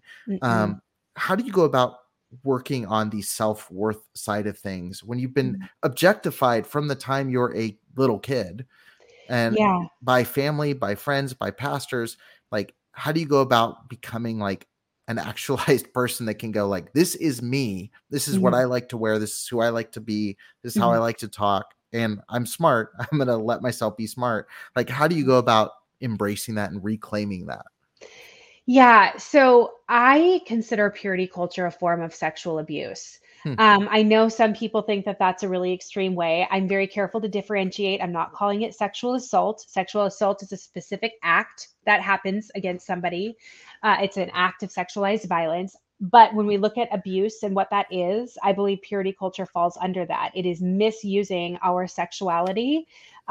How do you go about working on the self-worth side of things when you've been objectified from the time you're a little kid? And by family, by friends, by pastors, like, how do you go about becoming like an actualized person that can go like, this is me. This is what I like to wear. This is who I like to be. This is how I like to talk. And I'm smart. I'm going to let myself be smart. Like, how do you go about embracing that and reclaiming that? Yeah. So I consider purity culture a form of sexual abuse. I know some people think that that's a really extreme way. I'm very careful to differentiate. I'm not calling it sexual assault. Sexual assault is a specific act that happens against somebody. It's an act of sexualized violence. But when we look at abuse and what that is, I believe purity culture falls under that. It is misusing our sexuality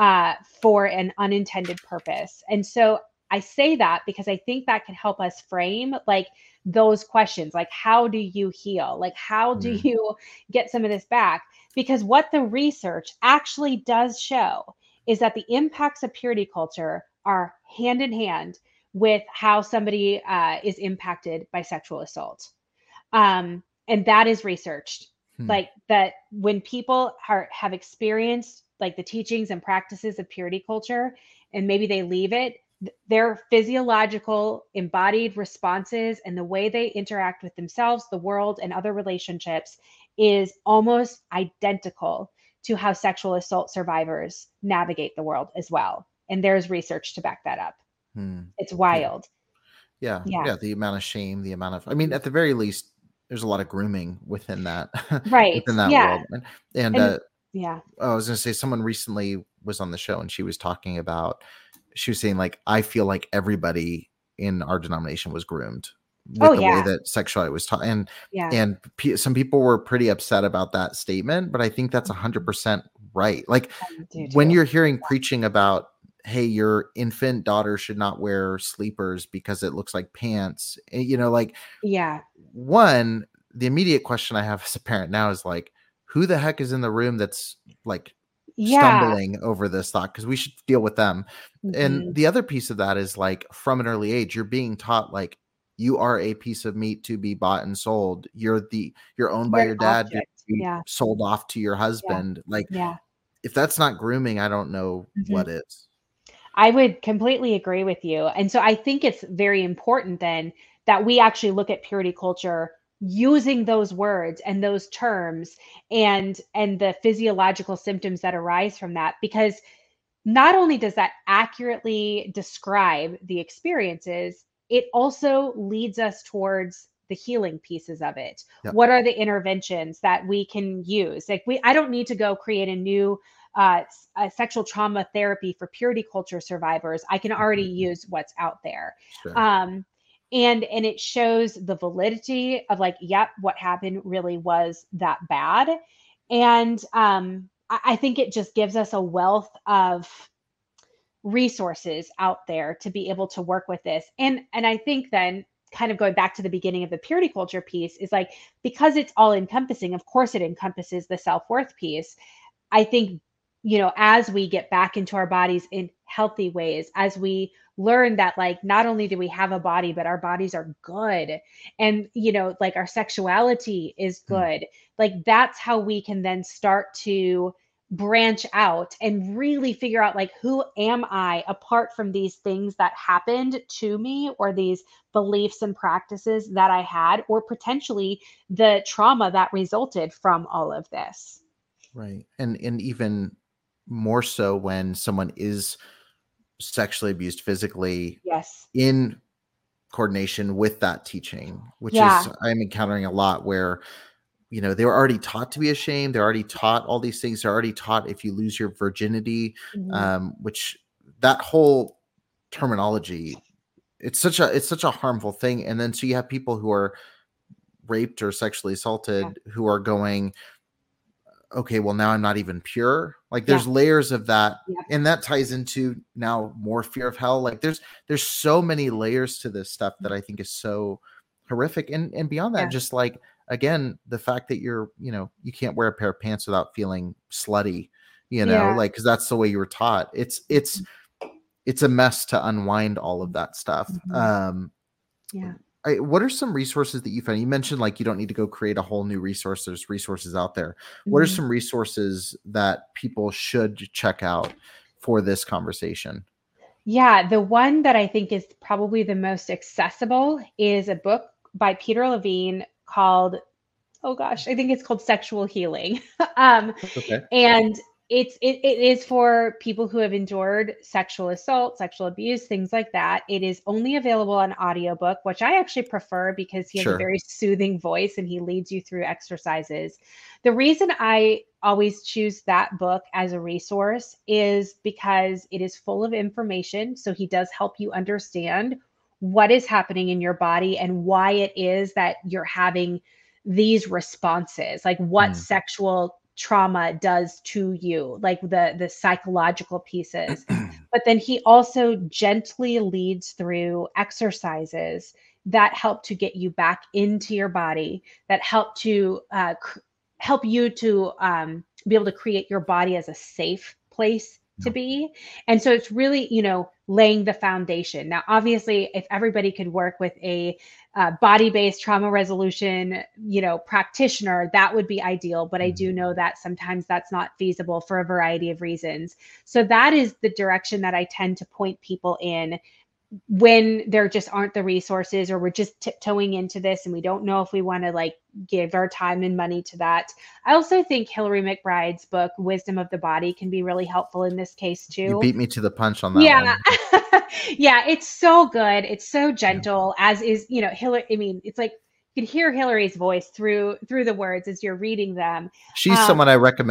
for an unintended purpose. And so I say that because I think that can help us frame like those questions, like how do you heal? Like how do you get some of this back? Because what the research actually does show is that the impacts of purity culture are hand in hand with how somebody is impacted by sexual assault. And that is researched. Like that when people have experienced like the teachings and practices of purity culture and maybe they leave it, their physiological embodied responses and the way they interact with themselves, the world, and other relationships is almost identical to how sexual assault survivors navigate the world as well. And there's research to back that up. It's wild. Yeah. The amount of shame, the amount of, I mean, at the very least, there's a lot of grooming within that, within that world. And I was going to say, someone recently was on the show and she was talking about, she was saying like, I feel like everybody in our denomination was groomed. with the way yeah. that sexuality was taught. Yeah. And some people were pretty upset about that statement, but I think that's 100% right. Like I do when too. you're hearing preaching about, hey, your infant daughter should not wear sleepers because it looks like pants, you know, like Yeah. one, the immediate question I have as a parent now is like, who the heck is in the room that's like Yeah. stumbling over this thought? Because we should deal with them. And Mhm. the other piece of that is like from an early age, you're being taught like you are a piece of meat to be bought and sold. You're owned by You're your an dad, you're object. to be Yeah. sold off to your Yeah. husband. Like Yeah. if that's not grooming, I don't know Mhm. what is. I would completely agree with you. And so I think it's very important then that we actually look at purity culture using those words and those terms and the physiological symptoms that arise from that, because not only does that accurately describe the experiences, it also leads us towards the healing pieces of it. Yep. What are the interventions that we can use? Like I don't need to go create a new sexual trauma therapy for purity culture survivors. I can already use what's out there. Sure. And it shows the validity of like, yep, what happened really was that bad. And I think it just gives us a wealth of resources out there to be able to work with this. And I think then kind of going back to the beginning of the purity culture piece is like, because it's all encompassing, of course it encompasses the self-worth piece. I think, as we get back into our bodies in healthy ways, as we learn that like not only do we have a body, but our bodies are good, and like our sexuality is good, like that's how we can then start to branch out and really figure out like, who am I apart from these things that happened to me, or these beliefs and practices that I had, or potentially the trauma that resulted from all of this. Right. And even more so when someone is sexually abused physically Yes. in coordination with that teaching, which Yeah. is I'm encountering a lot where, they were already taught to be ashamed. They're already taught all these things. They're already taught if you lose your virginity, which that whole terminology, it's such a harmful thing. And then so you have people who are raped or sexually assaulted who are going, okay, well now I'm not even pure. Like there's layers of that. And that ties into now more fear of hell. Like there's so many layers to this stuff that I think is so horrific. And beyond that, just like, again, the fact that you're, you can't wear a pair of pants without feeling slutty, like, cause that's the way you were taught. It's a mess to unwind all of that stuff. What are some resources that you found? You mentioned like you don't need to go create a whole new resource. There's resources out there. What are some resources that people should check out for this conversation? Yeah, the one that I think is probably the most accessible is a book by Peter Levine called, I think it's called Sexual Healing. Okay. And it is for people who have endured sexual assault, sexual abuse, things like that. It is only available on audiobook, which I actually prefer because he has a very soothing voice and he leads you through exercises. The reason I always choose that book as a resource is because it is full of information. So he does help you understand what is happening in your body and why it is that you're having these responses, like what sexual trauma does to you, like the psychological pieces. But then he also gently leads through exercises that help to get you back into your body, that help to help you to be able to create your body as a safe place to be. And so it's really, laying the foundation. Now, obviously, if everybody could work with a body-based trauma resolution, practitioner, that would be ideal. But I do know that sometimes that's not feasible for a variety of reasons. So that is the direction that I tend to point people in when there just aren't the resources, or we're just tiptoeing into this and we don't know if we want to like give our time and money to that. I also think Hillary McBride's book, Wisdom of the Body, can be really helpful in this case too. You beat me to the punch on that one. Yeah, it's so good. It's so gentle, as is, Hillary. I mean, it's like you can hear Hillary's voice through the words as you're reading them. She's someone I recommend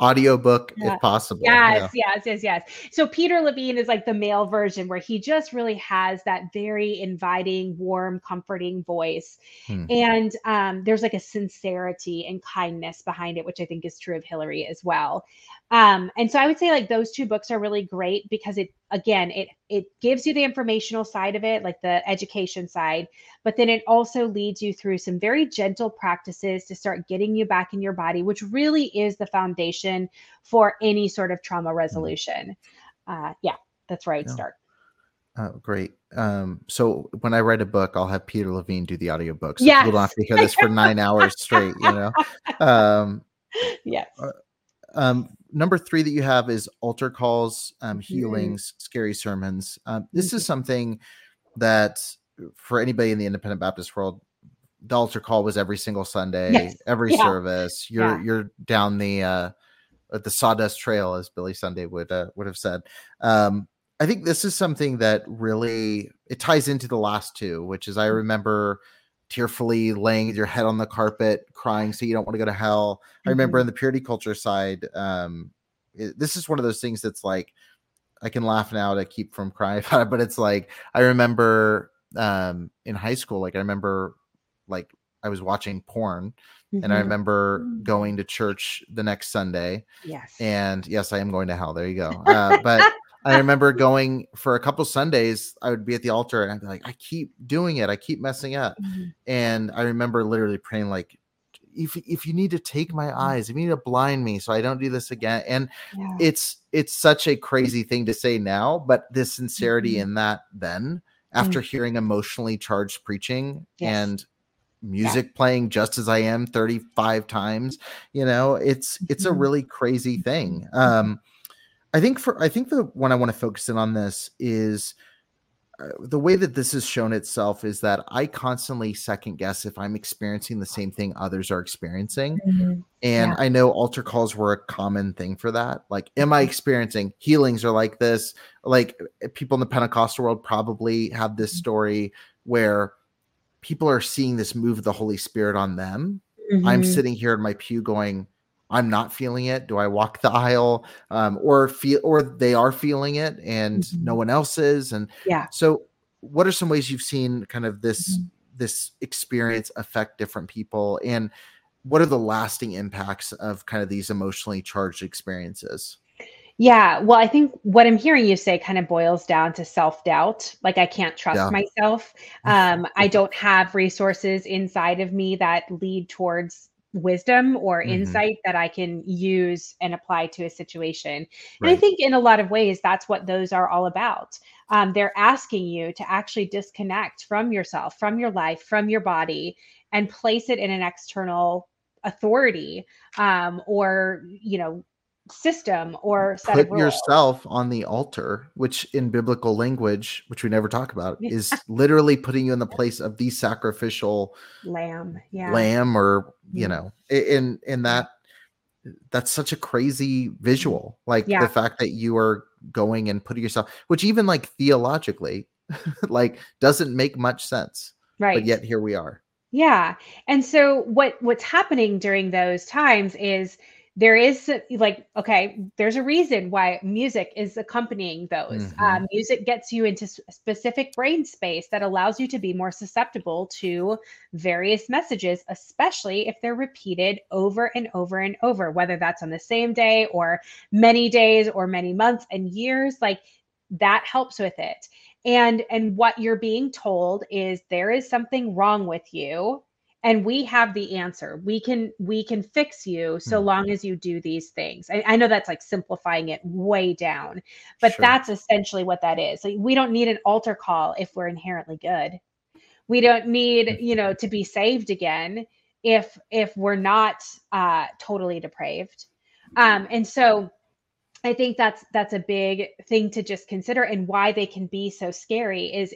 audiobook if possible. Yes. So Peter Levine is like the male version where he just really has that very inviting, warm, comforting voice. And there's like a sincerity and kindness behind it, which I think is true of Hillary as well. And so I would say like those two books are really great because it gives you the informational side of it, like the education side, but then it also leads you through some very gentle practices to start getting you back in your body, which really is the foundation for any sort of trauma resolution. That's where I'd start. Oh, great. So when I write a book, I'll have Peter Levine do the audiobook. So people don't have to hear this for 9 hours straight, Yes. Number 3 that you have is altar calls, healings, scary sermons. This is something that for anybody in the independent Baptist world, the altar call was every single Sunday, every service. You're down the sawdust trail, as Billy Sunday would have said. I think this is something that really, it ties into the last two, which is I remember tearfully laying your head on the carpet, crying so you don't want to go to hell. I remember in the purity culture side, this is one of those things that's like, I can laugh now to keep from crying about it, but it's like, I remember in high school, like I remember like I was watching porn and I remember going to church the next Sunday. Yes. And yes, I am going to hell. There you go. But I remember going for a couple Sundays, I would be at the altar and I'd be like, I keep doing it. I keep messing up. And I remember literally praying like, if you need to take my eyes, if you need to blind me so I don't do this again. And it's such a crazy thing to say now, but the sincerity in that then after hearing emotionally charged preaching and music playing just as I am 35 times, it's a really crazy thing. I think the one I want to focus in on this is the way that this has shown itself is that I constantly second guess if I'm experiencing the same thing others are experiencing. And I know altar calls were a common thing for that. Like, am I experiencing healings are like this? Like people in the Pentecostal world probably have this story where people are seeing this move of the Holy Spirit on them. I'm sitting here in my pew going, I'm not feeling it. Do I walk the aisle? Or they are feeling it and no one else is. And so what are some ways you've seen kind of this experience affect different people? And what are the lasting impacts of kind of these emotionally charged experiences? Yeah. Well, I think what I'm hearing you say kind of boils down to self-doubt. Like I can't trust myself. I don't have resources inside of me that lead towards wisdom or insight that I can use and apply to a situation. And I think in a lot of ways, that's what those are all about. They're asking you to actually disconnect from yourself, from your life, from your body, and place it in an external authority or, system or set of put rules. Yourself on the altar, which in biblical language, which we never talk about, is literally putting you in the place of the sacrificial lamb or in that's such a crazy visual, like the fact that you are going and putting yourself, which even like theologically like doesn't make much sense, but yet here we are. And so what's happening during those times is there is there's a reason why music is accompanying those. Music gets you into a specific brain space that allows you to be more susceptible to various messages, especially if they're repeated over and over and over, whether that's on the same day or many days or many months and years. Like that helps with it. And what you're being told is there is something wrong with you. And we have the answer. We can fix you so long as you do these things. I know that's like simplifying it way down, but that's essentially what that is. Like, we don't need an altar call if we're inherently good. We don't need, to be saved again if we're not totally depraved. And so I think that's a big thing to just consider, and why they can be so scary is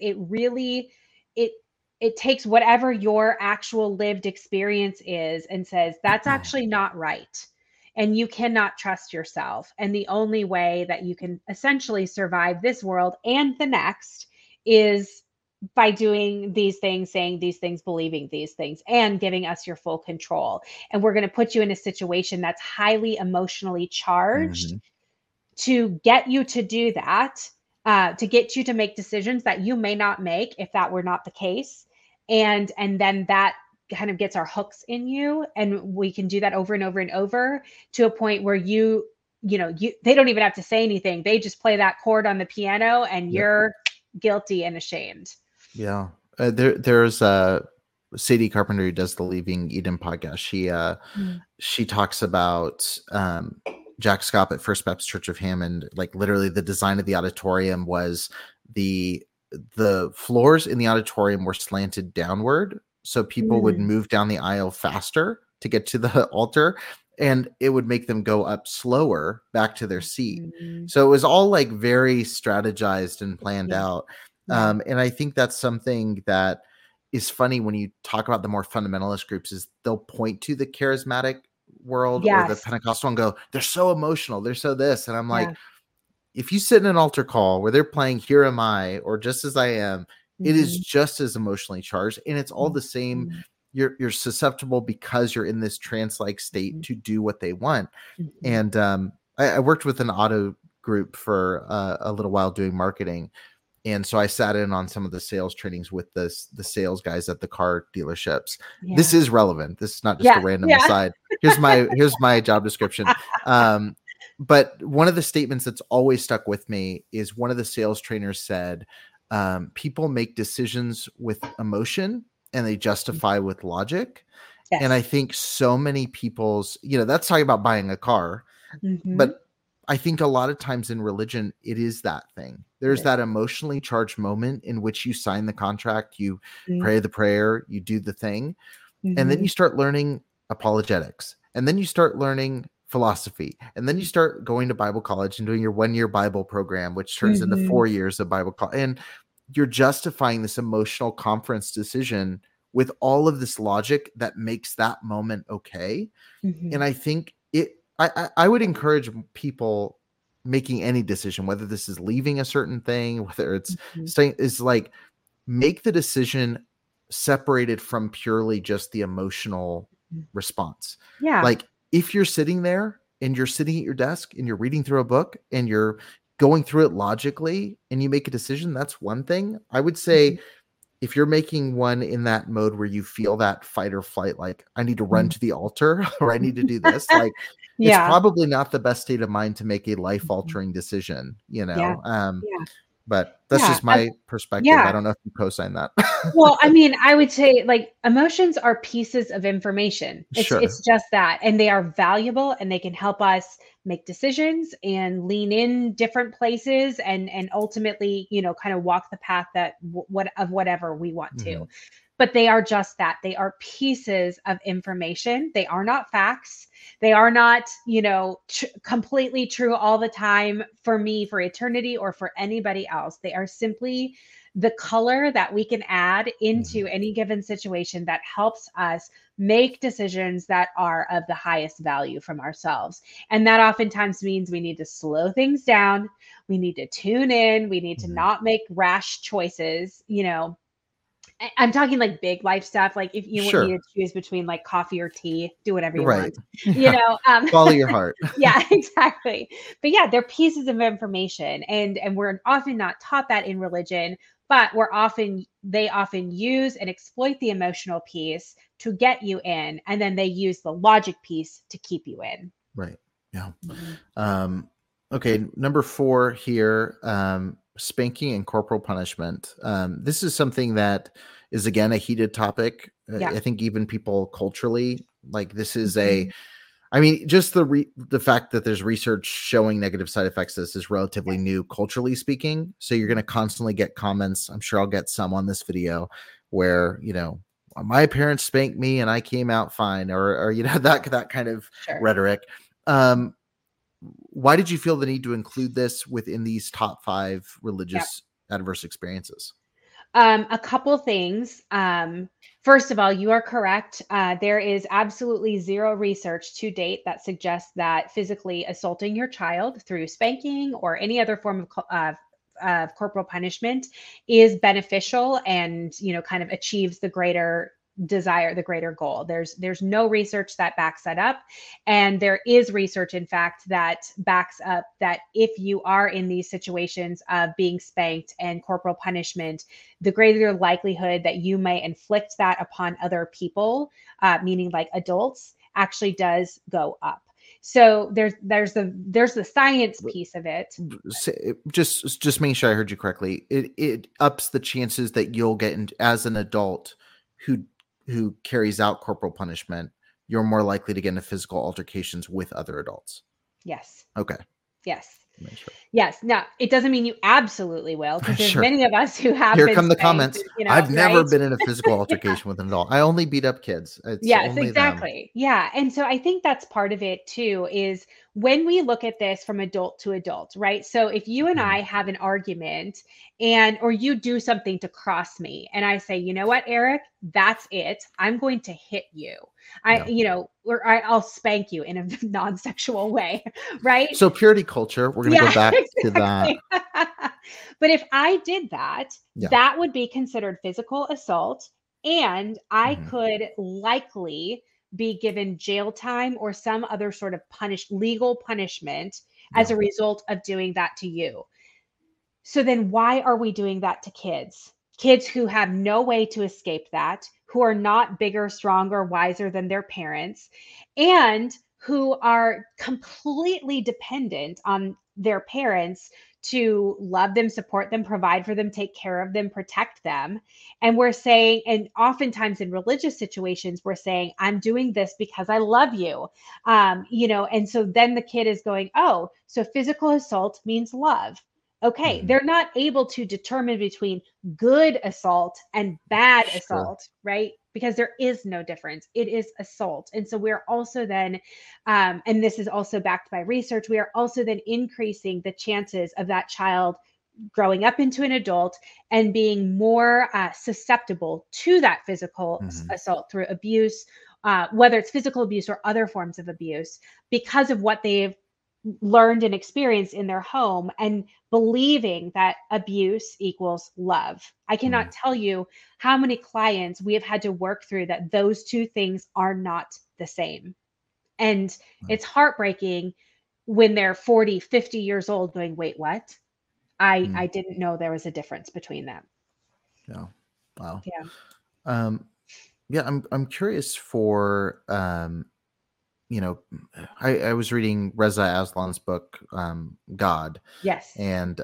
it takes whatever your actual lived experience is and says, that's actually not right. And you cannot trust yourself. And the only way that you can essentially survive this world and the next is by doing these things, saying these things, believing these things, and giving us your full control. And we're going to put you in a situation that's highly emotionally charged Mhm. to get you to do that, to get you to make decisions that you may not make if that were not the case. And then that kind of gets our hooks in you, and we can do that over and over and over to a point where they don't even have to say anything. They just play that chord on the piano and Yep. you're guilty and ashamed. Yeah. There's Sadie Carpenter, who does the Leaving Eden podcast. She talks about Jack Scopp at First Baptist Church of Hammond. Like, literally, the design of the auditorium was the floors in the auditorium were slanted downward, so people would move down the aisle faster to get to the altar, and it would make them go up slower back to their seat. So it was all like very strategized and planned out. And I think that's something that is funny when you talk about the more fundamentalist groups, is they'll point to the charismatic world or the Pentecostal and go, they're so emotional, they're so this. And I'm like, if you sit in an altar call where they're playing Here Am I or Just As I Am, it is just as emotionally charged, and it's all the same. You're susceptible because you're in this trance-like state to do what they want. And I worked with an auto group for a little while doing marketing. And so I sat in on some of the sales trainings with the sales guys at the car dealerships. Yeah. This is relevant. This is not just a random aside. Here's my job description. But one of the statements that's always stuck with me is one of the sales trainers said, people make decisions with emotion and they justify with logic. Yes. And I think so many people's, that's talking about buying a car, but I think a lot of times in religion, it is that thing. There's that emotionally charged moment in which you sign the contract, you pray the prayer, you do the thing, and then you start learning apologetics, and then you start learning philosophy, and then you start going to Bible college and doing your 1-year Bible program, which turns into 4 years of Bible college, and you're justifying this emotional conference decision with all of this logic that makes that moment okay. And I think I would encourage people making any decision, whether this is leaving a certain thing, whether it's staying, is like, make the decision separated from purely just the emotional response. Yeah. Like, if you're sitting there and you're sitting at your desk and you're reading through a book and you're going through it logically and you make a decision, that's one thing. I would say, if you're making one in that mode where you feel that fight or flight, like, I need to run to the altar or I need to do this, like, it's probably not the best state of mind to make a life-altering decision, but that's just my perspective. I don't know if you co-sign that. Well, I mean, I would say, like, emotions are pieces of information. It's just that, and they are valuable, and they can help us make decisions and lean in different places and ultimately, kind of walk the path that whatever we want to. But they are just that. They are pieces of information. They are not facts. They are not, completely true all the time for me, for eternity, or for anybody else. They are simply the color that we can add into any given situation that helps us make decisions that are of the highest value from ourselves. And that oftentimes means we need to slow things down. We need to tune in. We need to not make rash choices, I'm talking like big life stuff. Like, if you need to choose between like coffee or tea, do whatever you want, follow your heart. Yeah, exactly. But yeah, they're pieces of information, and we're often not taught that in religion, but they often use and exploit the emotional piece to get you in. And then they use the logic piece to keep you in. Right. Yeah. Okay. Number 4 here, spanking and corporal punishment. This is something that is, again, a heated topic. I think even people culturally, like, this is just the fact that there's research showing negative side effects of this is relatively new, culturally speaking. So you're going to constantly get comments. I'm sure I'll get some on this video where, my parents spanked me and I came out fine, or that kind of rhetoric. Why did you feel the need to include this within these top 5 religious adverse experiences? A couple things. First of all, you are correct. There is absolutely zero research to date that suggests that physically assaulting your child through spanking or any other form of of corporal punishment is beneficial and, kind of achieves the greater desire, the greater goal. There's no research that backs that up. And there is research, in fact, that backs up that if you are in these situations of being spanked and corporal punishment, the greater likelihood that you may inflict that upon other people, meaning like adults, actually does go up. So there's the science piece of it. Just making sure I heard you correctly. It ups the chances that you'll get as an adult who carries out corporal punishment. You're more likely to get into physical altercations with other adults. Yes. Okay. Yes. Sure. Yes. Now, it doesn't mean you absolutely will, because there's Sure. many of us who have. Here come the comments. I've never right? been in a physical altercation with an adult. I only beat up kids. It's Yes, only exactly. them. Yeah. And so I think that's part of it too, is when we look at this from adult to adult, right? So if you and I have an argument or you do something to cross me and I say, you know what, Eric, that's it. I'm going to hit you. Or I'll spank you in a non-sexual way, right? So purity culture, we're going to go back to that. But if I did that, that would be considered physical assault. And I could likely be given jail time or some other sort of legal punishment as a result of doing that to you. So then why are we doing that to kids? Kids who have no way to escape that, who are not bigger, stronger, wiser than their parents, and who are completely dependent on their parents to love them, support them, provide for them, take care of them, protect them. And we're saying, and oftentimes in religious situations, we're saying, I'm doing this because I love you. And so then the kid is going, oh, so physical assault means love. Okay, they're not able to determine between good assault and bad assault, right? Because there is no difference. It is assault. And so we're also then, and this is also backed by research, we are also then increasing the chances of that child growing up into an adult and being more susceptible to that physical assault through abuse, whether it's physical abuse or other forms of abuse, because of what they've learned and experienced in their home and believing that abuse equals love. I cannot tell you how many clients we have had to work through that those two things are not the same. And it's heartbreaking when they're 40, 50 years old going, wait, what? I didn't know there was a difference between them. Yeah. Wow. Yeah. I'm curious for, I was reading Reza Aslan's book, God. Yes. And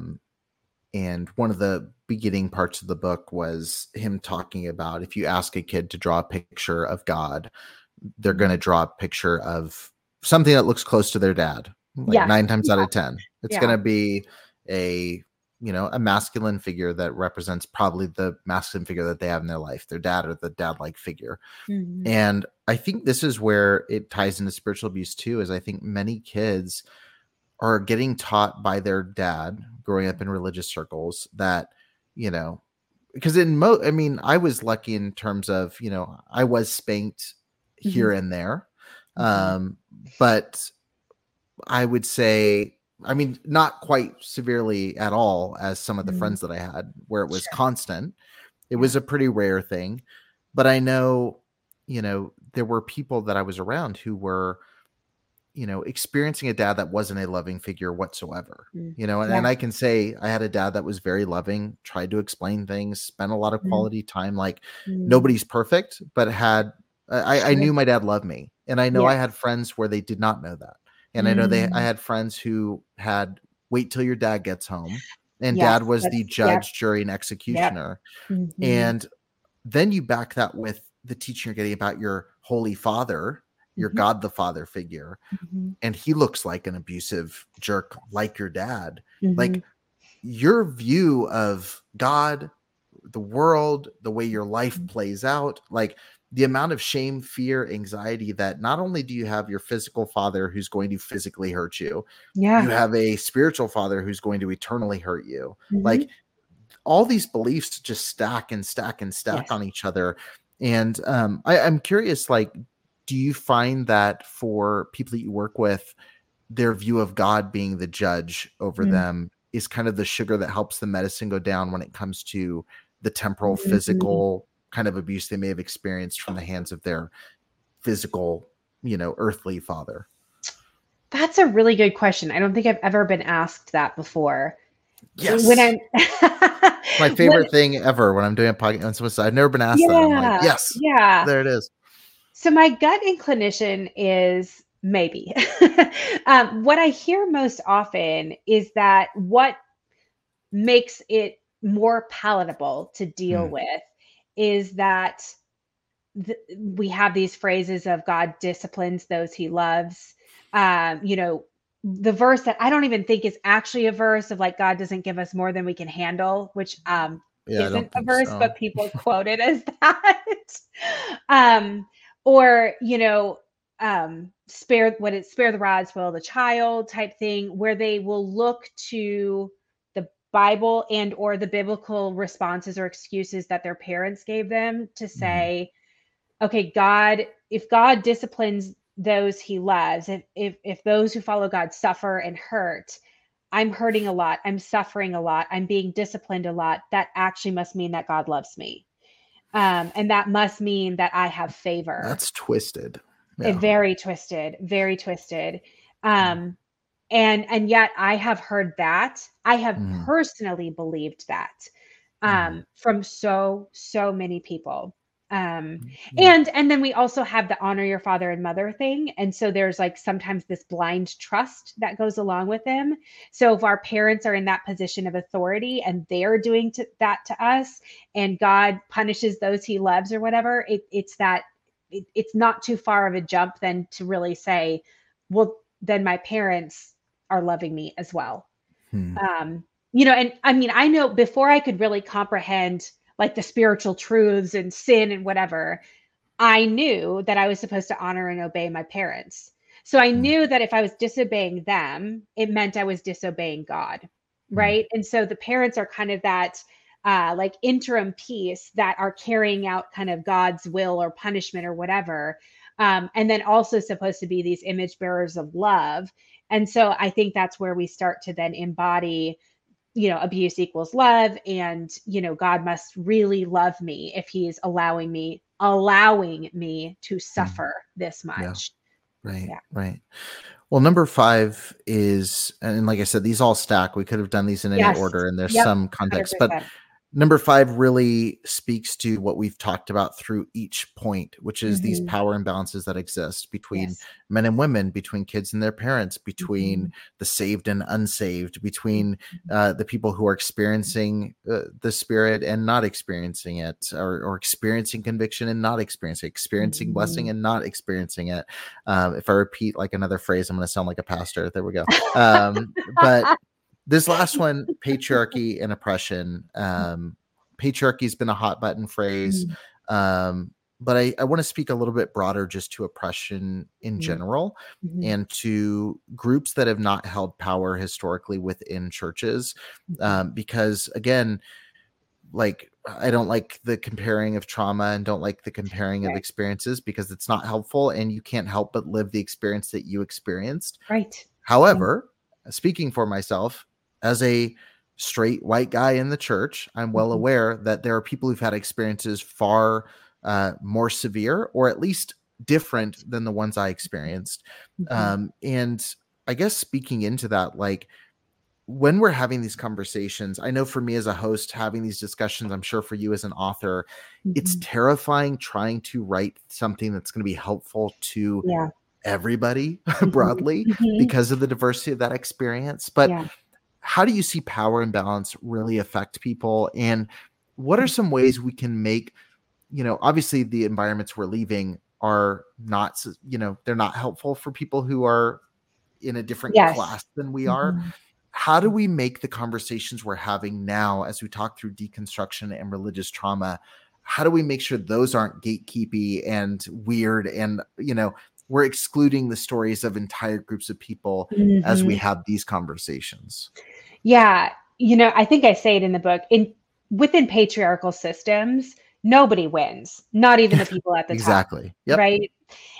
one of the beginning parts of the book was him talking about if you ask a kid to draw a picture of God, they're going to draw a picture of something that looks close to their dad. Like 9 times out of 10, it's going to be a masculine figure that represents probably the masculine figure that they have in their life, their dad or the dad-like figure. And I think this is where it ties into spiritual abuse too, is I think many kids are getting taught by their dad growing up in religious circles that, because I was lucky in terms of, I was spanked here and there. But I would say, not quite severely at all as some of the friends that I had where it was constant. It was a pretty rare thing, but I know, there were people that I was around who were, experiencing a dad that wasn't a loving figure whatsoever, and I can say I had a dad that was very loving, tried to explain things, spent a lot of quality time. Like nobody's perfect, but I knew my dad loved me. And I know I had friends where they did not know that. And I know I had friends who had wait till your dad gets home, and dad was the judge, jury, and executioner. And then you back that with the teaching you're getting about your holy father, your God the Father figure. And he looks like an abusive jerk, like your dad. Like your view of God, the world, the way your life plays out, like the amount of shame, fear, anxiety that not only do you have your physical father who's going to physically hurt you, you have a spiritual father who's going to eternally hurt you. Like all these beliefs just stack and stack and stack on each other. And I'm curious, like, do you find that for people that you work with, their view of God being the judge over them is kind of the sugar that helps the medicine go down when it comes to the temporal, physical kind of abuse they may have experienced from the hands of their physical, earthly father? That's a really good question. I don't think I've ever been asked that before. Yes. When I'm my favorite thing ever when I'm doing a podcast on someone says, I've never been asked that. I'm like, yes, there it is. So my gut inclination is maybe. What I hear most often is that what makes it more palatable to deal with is that we have these phrases of God disciplines those he loves. The verse that I don't even think is actually a verse of like, God doesn't give us more than we can handle, which isn't a verse, but people quote it as that. Spare the rod, spoil the child type thing, where they will look to the Bible and or the biblical responses or excuses that their parents gave them to say, okay, if God disciplines those he loves, if those who follow God suffer and hurt, I'm hurting a lot, I'm suffering a lot, I'm being disciplined a lot, that actually must mean that God loves me. And that must mean that I have favor. That's twisted. Very twisted, very twisted. And yet I have heard that. I have personally believed that from so many people. And then we also have the honor your father and mother thing. And so there's like sometimes this blind trust that goes along with them. So if our parents are in that position of authority and they're doing that to us, and God punishes those he loves or whatever, it's not too far of a jump then to really say, well, then my parents are loving me as well. And I mean, I know before I could really comprehend like the spiritual truths and sin and whatever, I knew that I was supposed to honor and obey my parents. So I knew that if I was disobeying them, it meant I was disobeying God. Right. And so the parents are kind of that like interim piece that are carrying out kind of God's will or punishment or whatever. And then also supposed to be these image bearers of love. And so I think that's where we start to then embody, abuse equals love. And, God must really love me if he's allowing me to suffer this much. Yeah. Right. Well, number 5 is, and like I said, these all stack. We could have done these in any order, and there's some context, 100%. But number 5 really speaks to what we've talked about through each point, which is these power imbalances that exist between men and women, between kids and their parents, between the saved and unsaved, between the people who are experiencing the Spirit and not experiencing it, or experiencing conviction and not experiencing blessing and not experiencing it. If I repeat like another phrase, I'm going to sound like a pastor. There we go. But this last one, patriarchy and oppression. Patriarchy has been a hot button phrase, but I want to speak a little bit broader just to oppression in general and to groups that have not held power historically within churches. Because again, like, I don't like the comparing of trauma and don't like the comparing of experiences, because it's not helpful and you can't help but live the experience that you experienced. Right. However, speaking for myself, as a straight white guy in the church, I'm well aware that there are people who've had experiences far more severe, or at least different than the ones I experienced. And I guess speaking into that, like, when we're having these conversations, I know for me as a host, having these discussions, I'm sure for you as an author, it's terrifying trying to write something that's going to be helpful to everybody broadly because of the diversity of that experience. But how do you see power imbalance really affect people? And what are some ways we can make, obviously the environments we're leaving are not, they're not helpful for people who are in a different class than we are. How do we make the conversations we're having now, as we talk through deconstruction and religious trauma, how do we make sure those aren't gatekeepy and weird and, we're excluding the stories of entire groups of people as we have these conversations? Yeah. I think I say it in the book, within patriarchal systems, nobody wins, not even the people at the top. Exactly. Yep. Right.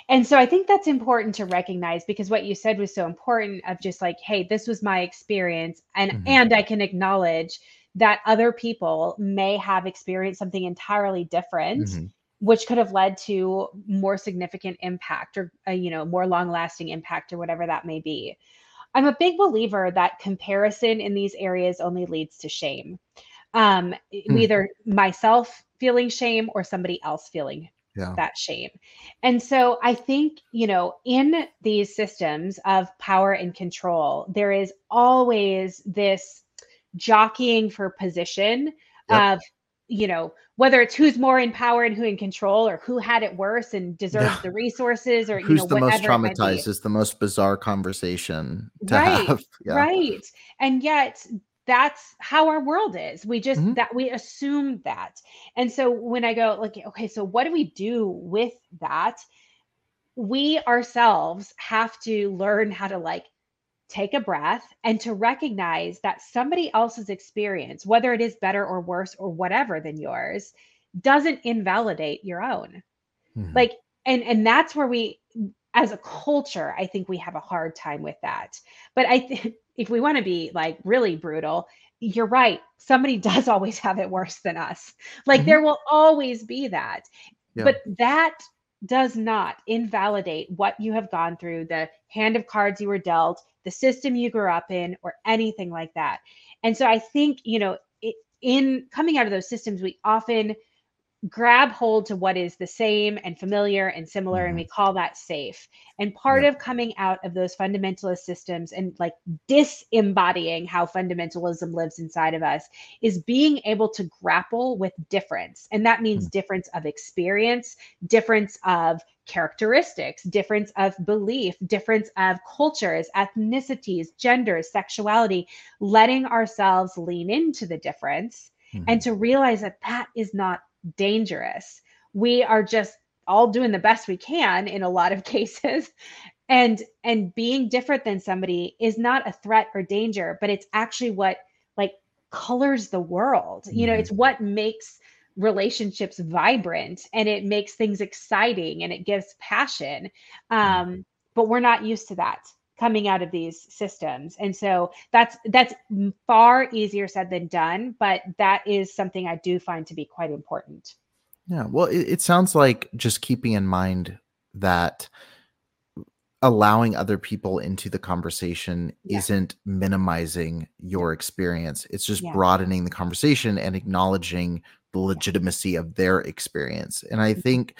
And so I think that's important to recognize, because what you said was so important, of just like, hey, this was my experience, and I can acknowledge that other people may have experienced something entirely different, which could have led to more significant impact, or more long-lasting impact, or whatever that may be. I'm a big believer that comparison in these areas only leads to shame. Either myself feeling shame or somebody else feeling that shame. And so I think, in these systems of power and control, there is always this jockeying for position of, whether it's who's more in power and who in control, or who had it worse and deserves the resources, or, who's the most whatever it might traumatized be. is the most bizarre conversation to Right, have. Yeah. right. And yet that's how our world is. We just, that we assume that. And so when I go like, okay, so what do we do with that? We ourselves have to learn how to like take a breath and to recognize that somebody else's experience, whether it is better or worse or whatever than yours, doesn't invalidate your own. Like, and that's where we, as a culture, I think we have a hard time with that. But I think if we want to be like really brutal, you're right. Somebody does always have it worse than us. Like there will always be that. Yeah. But that does not invalidate what you have gone through, the hand of cards you were dealt, the system you grew up in, or anything like that. And so I think, in coming out of those systems, we often grab hold to what is the same and familiar and similar, and we call that safe. And part of coming out of those fundamentalist systems and like disembodying how fundamentalism lives inside of us is being able to grapple with difference. And that means difference of experience, difference of characteristics, difference of belief, difference of cultures, ethnicities, genders, sexuality, letting ourselves lean into the difference and to realize that that is not dangerous. We are just all doing the best we can in a lot of cases. And being different than somebody is not a threat or danger, but it's actually what like colors the world. It's what makes relationships vibrant, and it makes things exciting, and it gives passion. But we're not used to that coming out of these systems. And so that's far easier said than done, but that is something I do find to be quite important. Yeah. Well, it sounds like just keeping in mind that allowing other people into the conversation isn't minimizing your experience. It's just broadening the conversation and acknowledging the legitimacy of their experience. And I think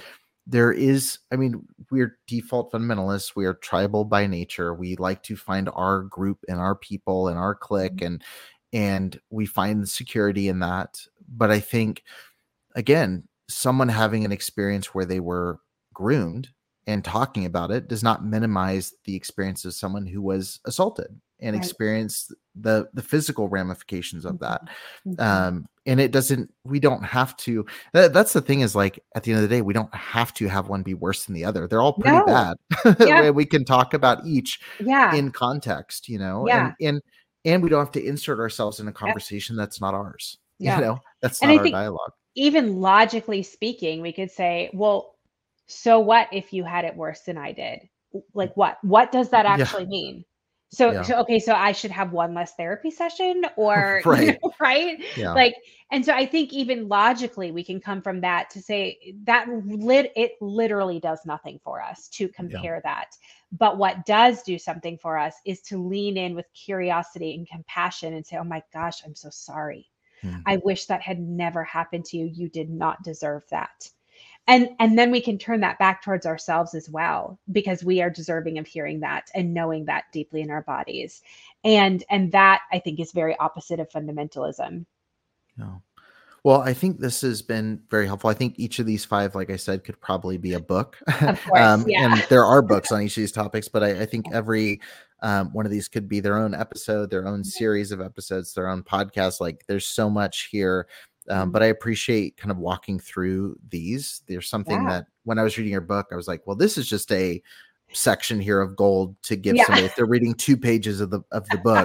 we're default fundamentalists. We are tribal by nature. We like to find our group and our people and our clique, and we find security in that. But I think, again, someone having an experience where they were groomed and talking about it does not minimize the experience of someone who was assaulted and experienced the physical ramifications of that. And we don't have to, that's the thing, is like, at the end of the day, we don't have to have one be worse than the other. They're all pretty bad. We can talk about each in context, and we don't have to insert ourselves in a conversation that's not ours. That's not our dialogue. Even logically speaking, we could say, well, so what if you had it worse than I did? Like what does that actually mean? So I should have one less therapy session, or right? Yeah. Like, and so I think even logically we can come from that to say that it literally does nothing for us to compare that. But what does do something for us is to lean in with curiosity and compassion and say, oh my gosh, I'm so sorry. I wish that had never happened to you. You did not deserve that. And then we can turn that back towards ourselves as well, because we are deserving of hearing that and knowing that deeply in our bodies. And that, I think, is very opposite of fundamentalism. Yeah. Well, I think this has been very helpful. I think each of these 5, like I said, could probably be a book. Of course, and there are books on each of these topics, but I think every one of these could be their own episode, their own series of episodes, their own podcast. Like, there's so much here. But I appreciate kind of walking through these. There's something that when I was reading your book, I was like, well, this is just a section here of gold to give somebody if they're reading 2 pages of the book.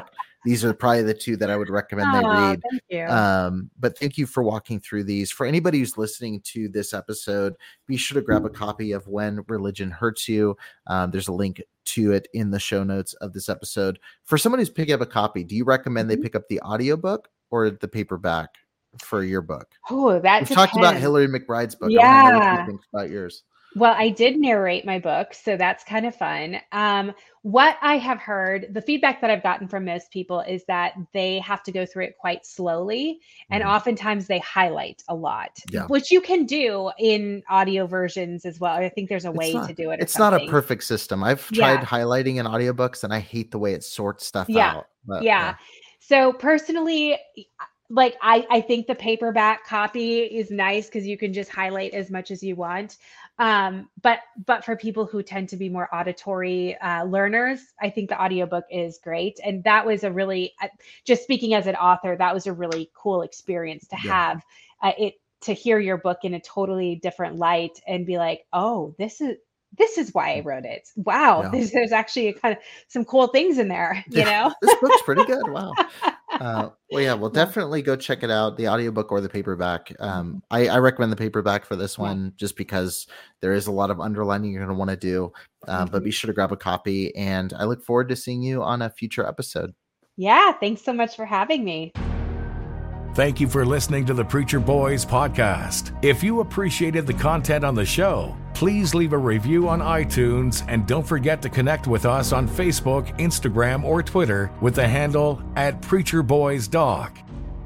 these are probably the two that I would recommend they read. Thank you. But thank you for walking through these. For anybody who's listening to this episode, be sure to grab a copy of When Religion Hurts You. There's a link to it in the show notes of this episode. For somebody who's picking up a copy, do you recommend they pick up the audiobook or the paperback for your book? Oh, that's We've talked about Hillary McBride's book. Yeah. I want to know what you think about yours. Well, I did narrate my book, so that's kind of fun. What I have heard, the feedback that I've gotten from most people is that they have to go through it quite slowly, and oftentimes they highlight a lot, which you can do in audio versions as well. I think there's a way to do it. It's not a perfect system. I've tried highlighting in audiobooks, and I hate the way it sorts stuff out. But, So personally, like I think the paperback copy is nice because you can just highlight as much as you want. But for people who tend to be more auditory learners, I think the audiobook is great. And that was a really, just speaking as an author, that was a really cool experience to have to hear your book in a totally different light and be like, oh, this is why I wrote it. Wow. There's actually some cool things in there, you know? This book's pretty good. Wow. We'll definitely go check it out, the audiobook or the paperback. I recommend the paperback for this one just because there is a lot of underlining you're going to want to do, but be sure to grab a copy, and I look forward to seeing you on a future episode. Yeah. Thanks so much for having me. Thank you for listening to the Preacher Boys podcast. If you appreciated the content on the show, please leave a review on iTunes, and don't forget to connect with us on Facebook, Instagram, or Twitter with the handle @PreacherBoysDoc.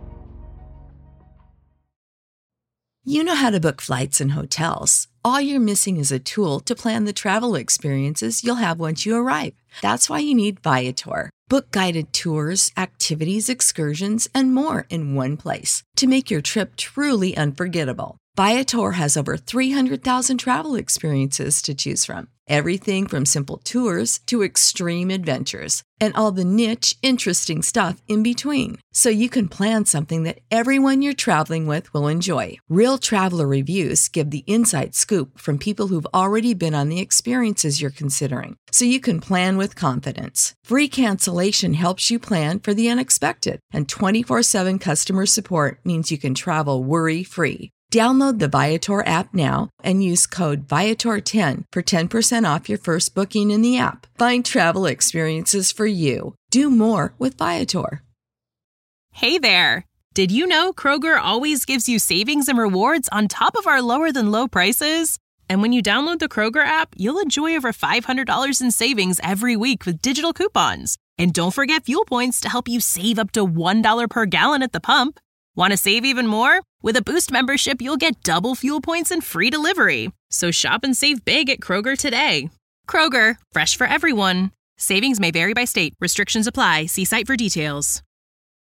You know how to book flights and hotels. All you're missing is a tool to plan the travel experiences you'll have once you arrive. That's why you need Viator. Book guided tours, activities, excursions, and more in one place to make your trip truly unforgettable. Viator has over 300,000 travel experiences to choose from. Everything from simple tours to extreme adventures and all the niche, interesting stuff in between. So you can plan something that everyone you're traveling with will enjoy. Real traveler reviews give the inside scoop from people who've already been on the experiences you're considering. So you can plan with confidence. Free cancellation helps you plan for the unexpected. And 24/7 customer support means you can travel worry-free. Download the Viator app now and use code Viator10 for 10% off your first booking in the app. Find travel experiences for you. Do more with Viator. Hey there! Did you know Kroger always gives you savings and rewards on top of our lower-than-low prices? And when you download the Kroger app, you'll enjoy over $500 in savings every week with digital coupons. And don't forget fuel points to help you save up to $1 per gallon at the pump. Want to save even more? With a Boost membership, you'll get double fuel points and free delivery. So shop and save big at Kroger today. Kroger, fresh for everyone. Savings may vary by state. Restrictions apply. See site for details.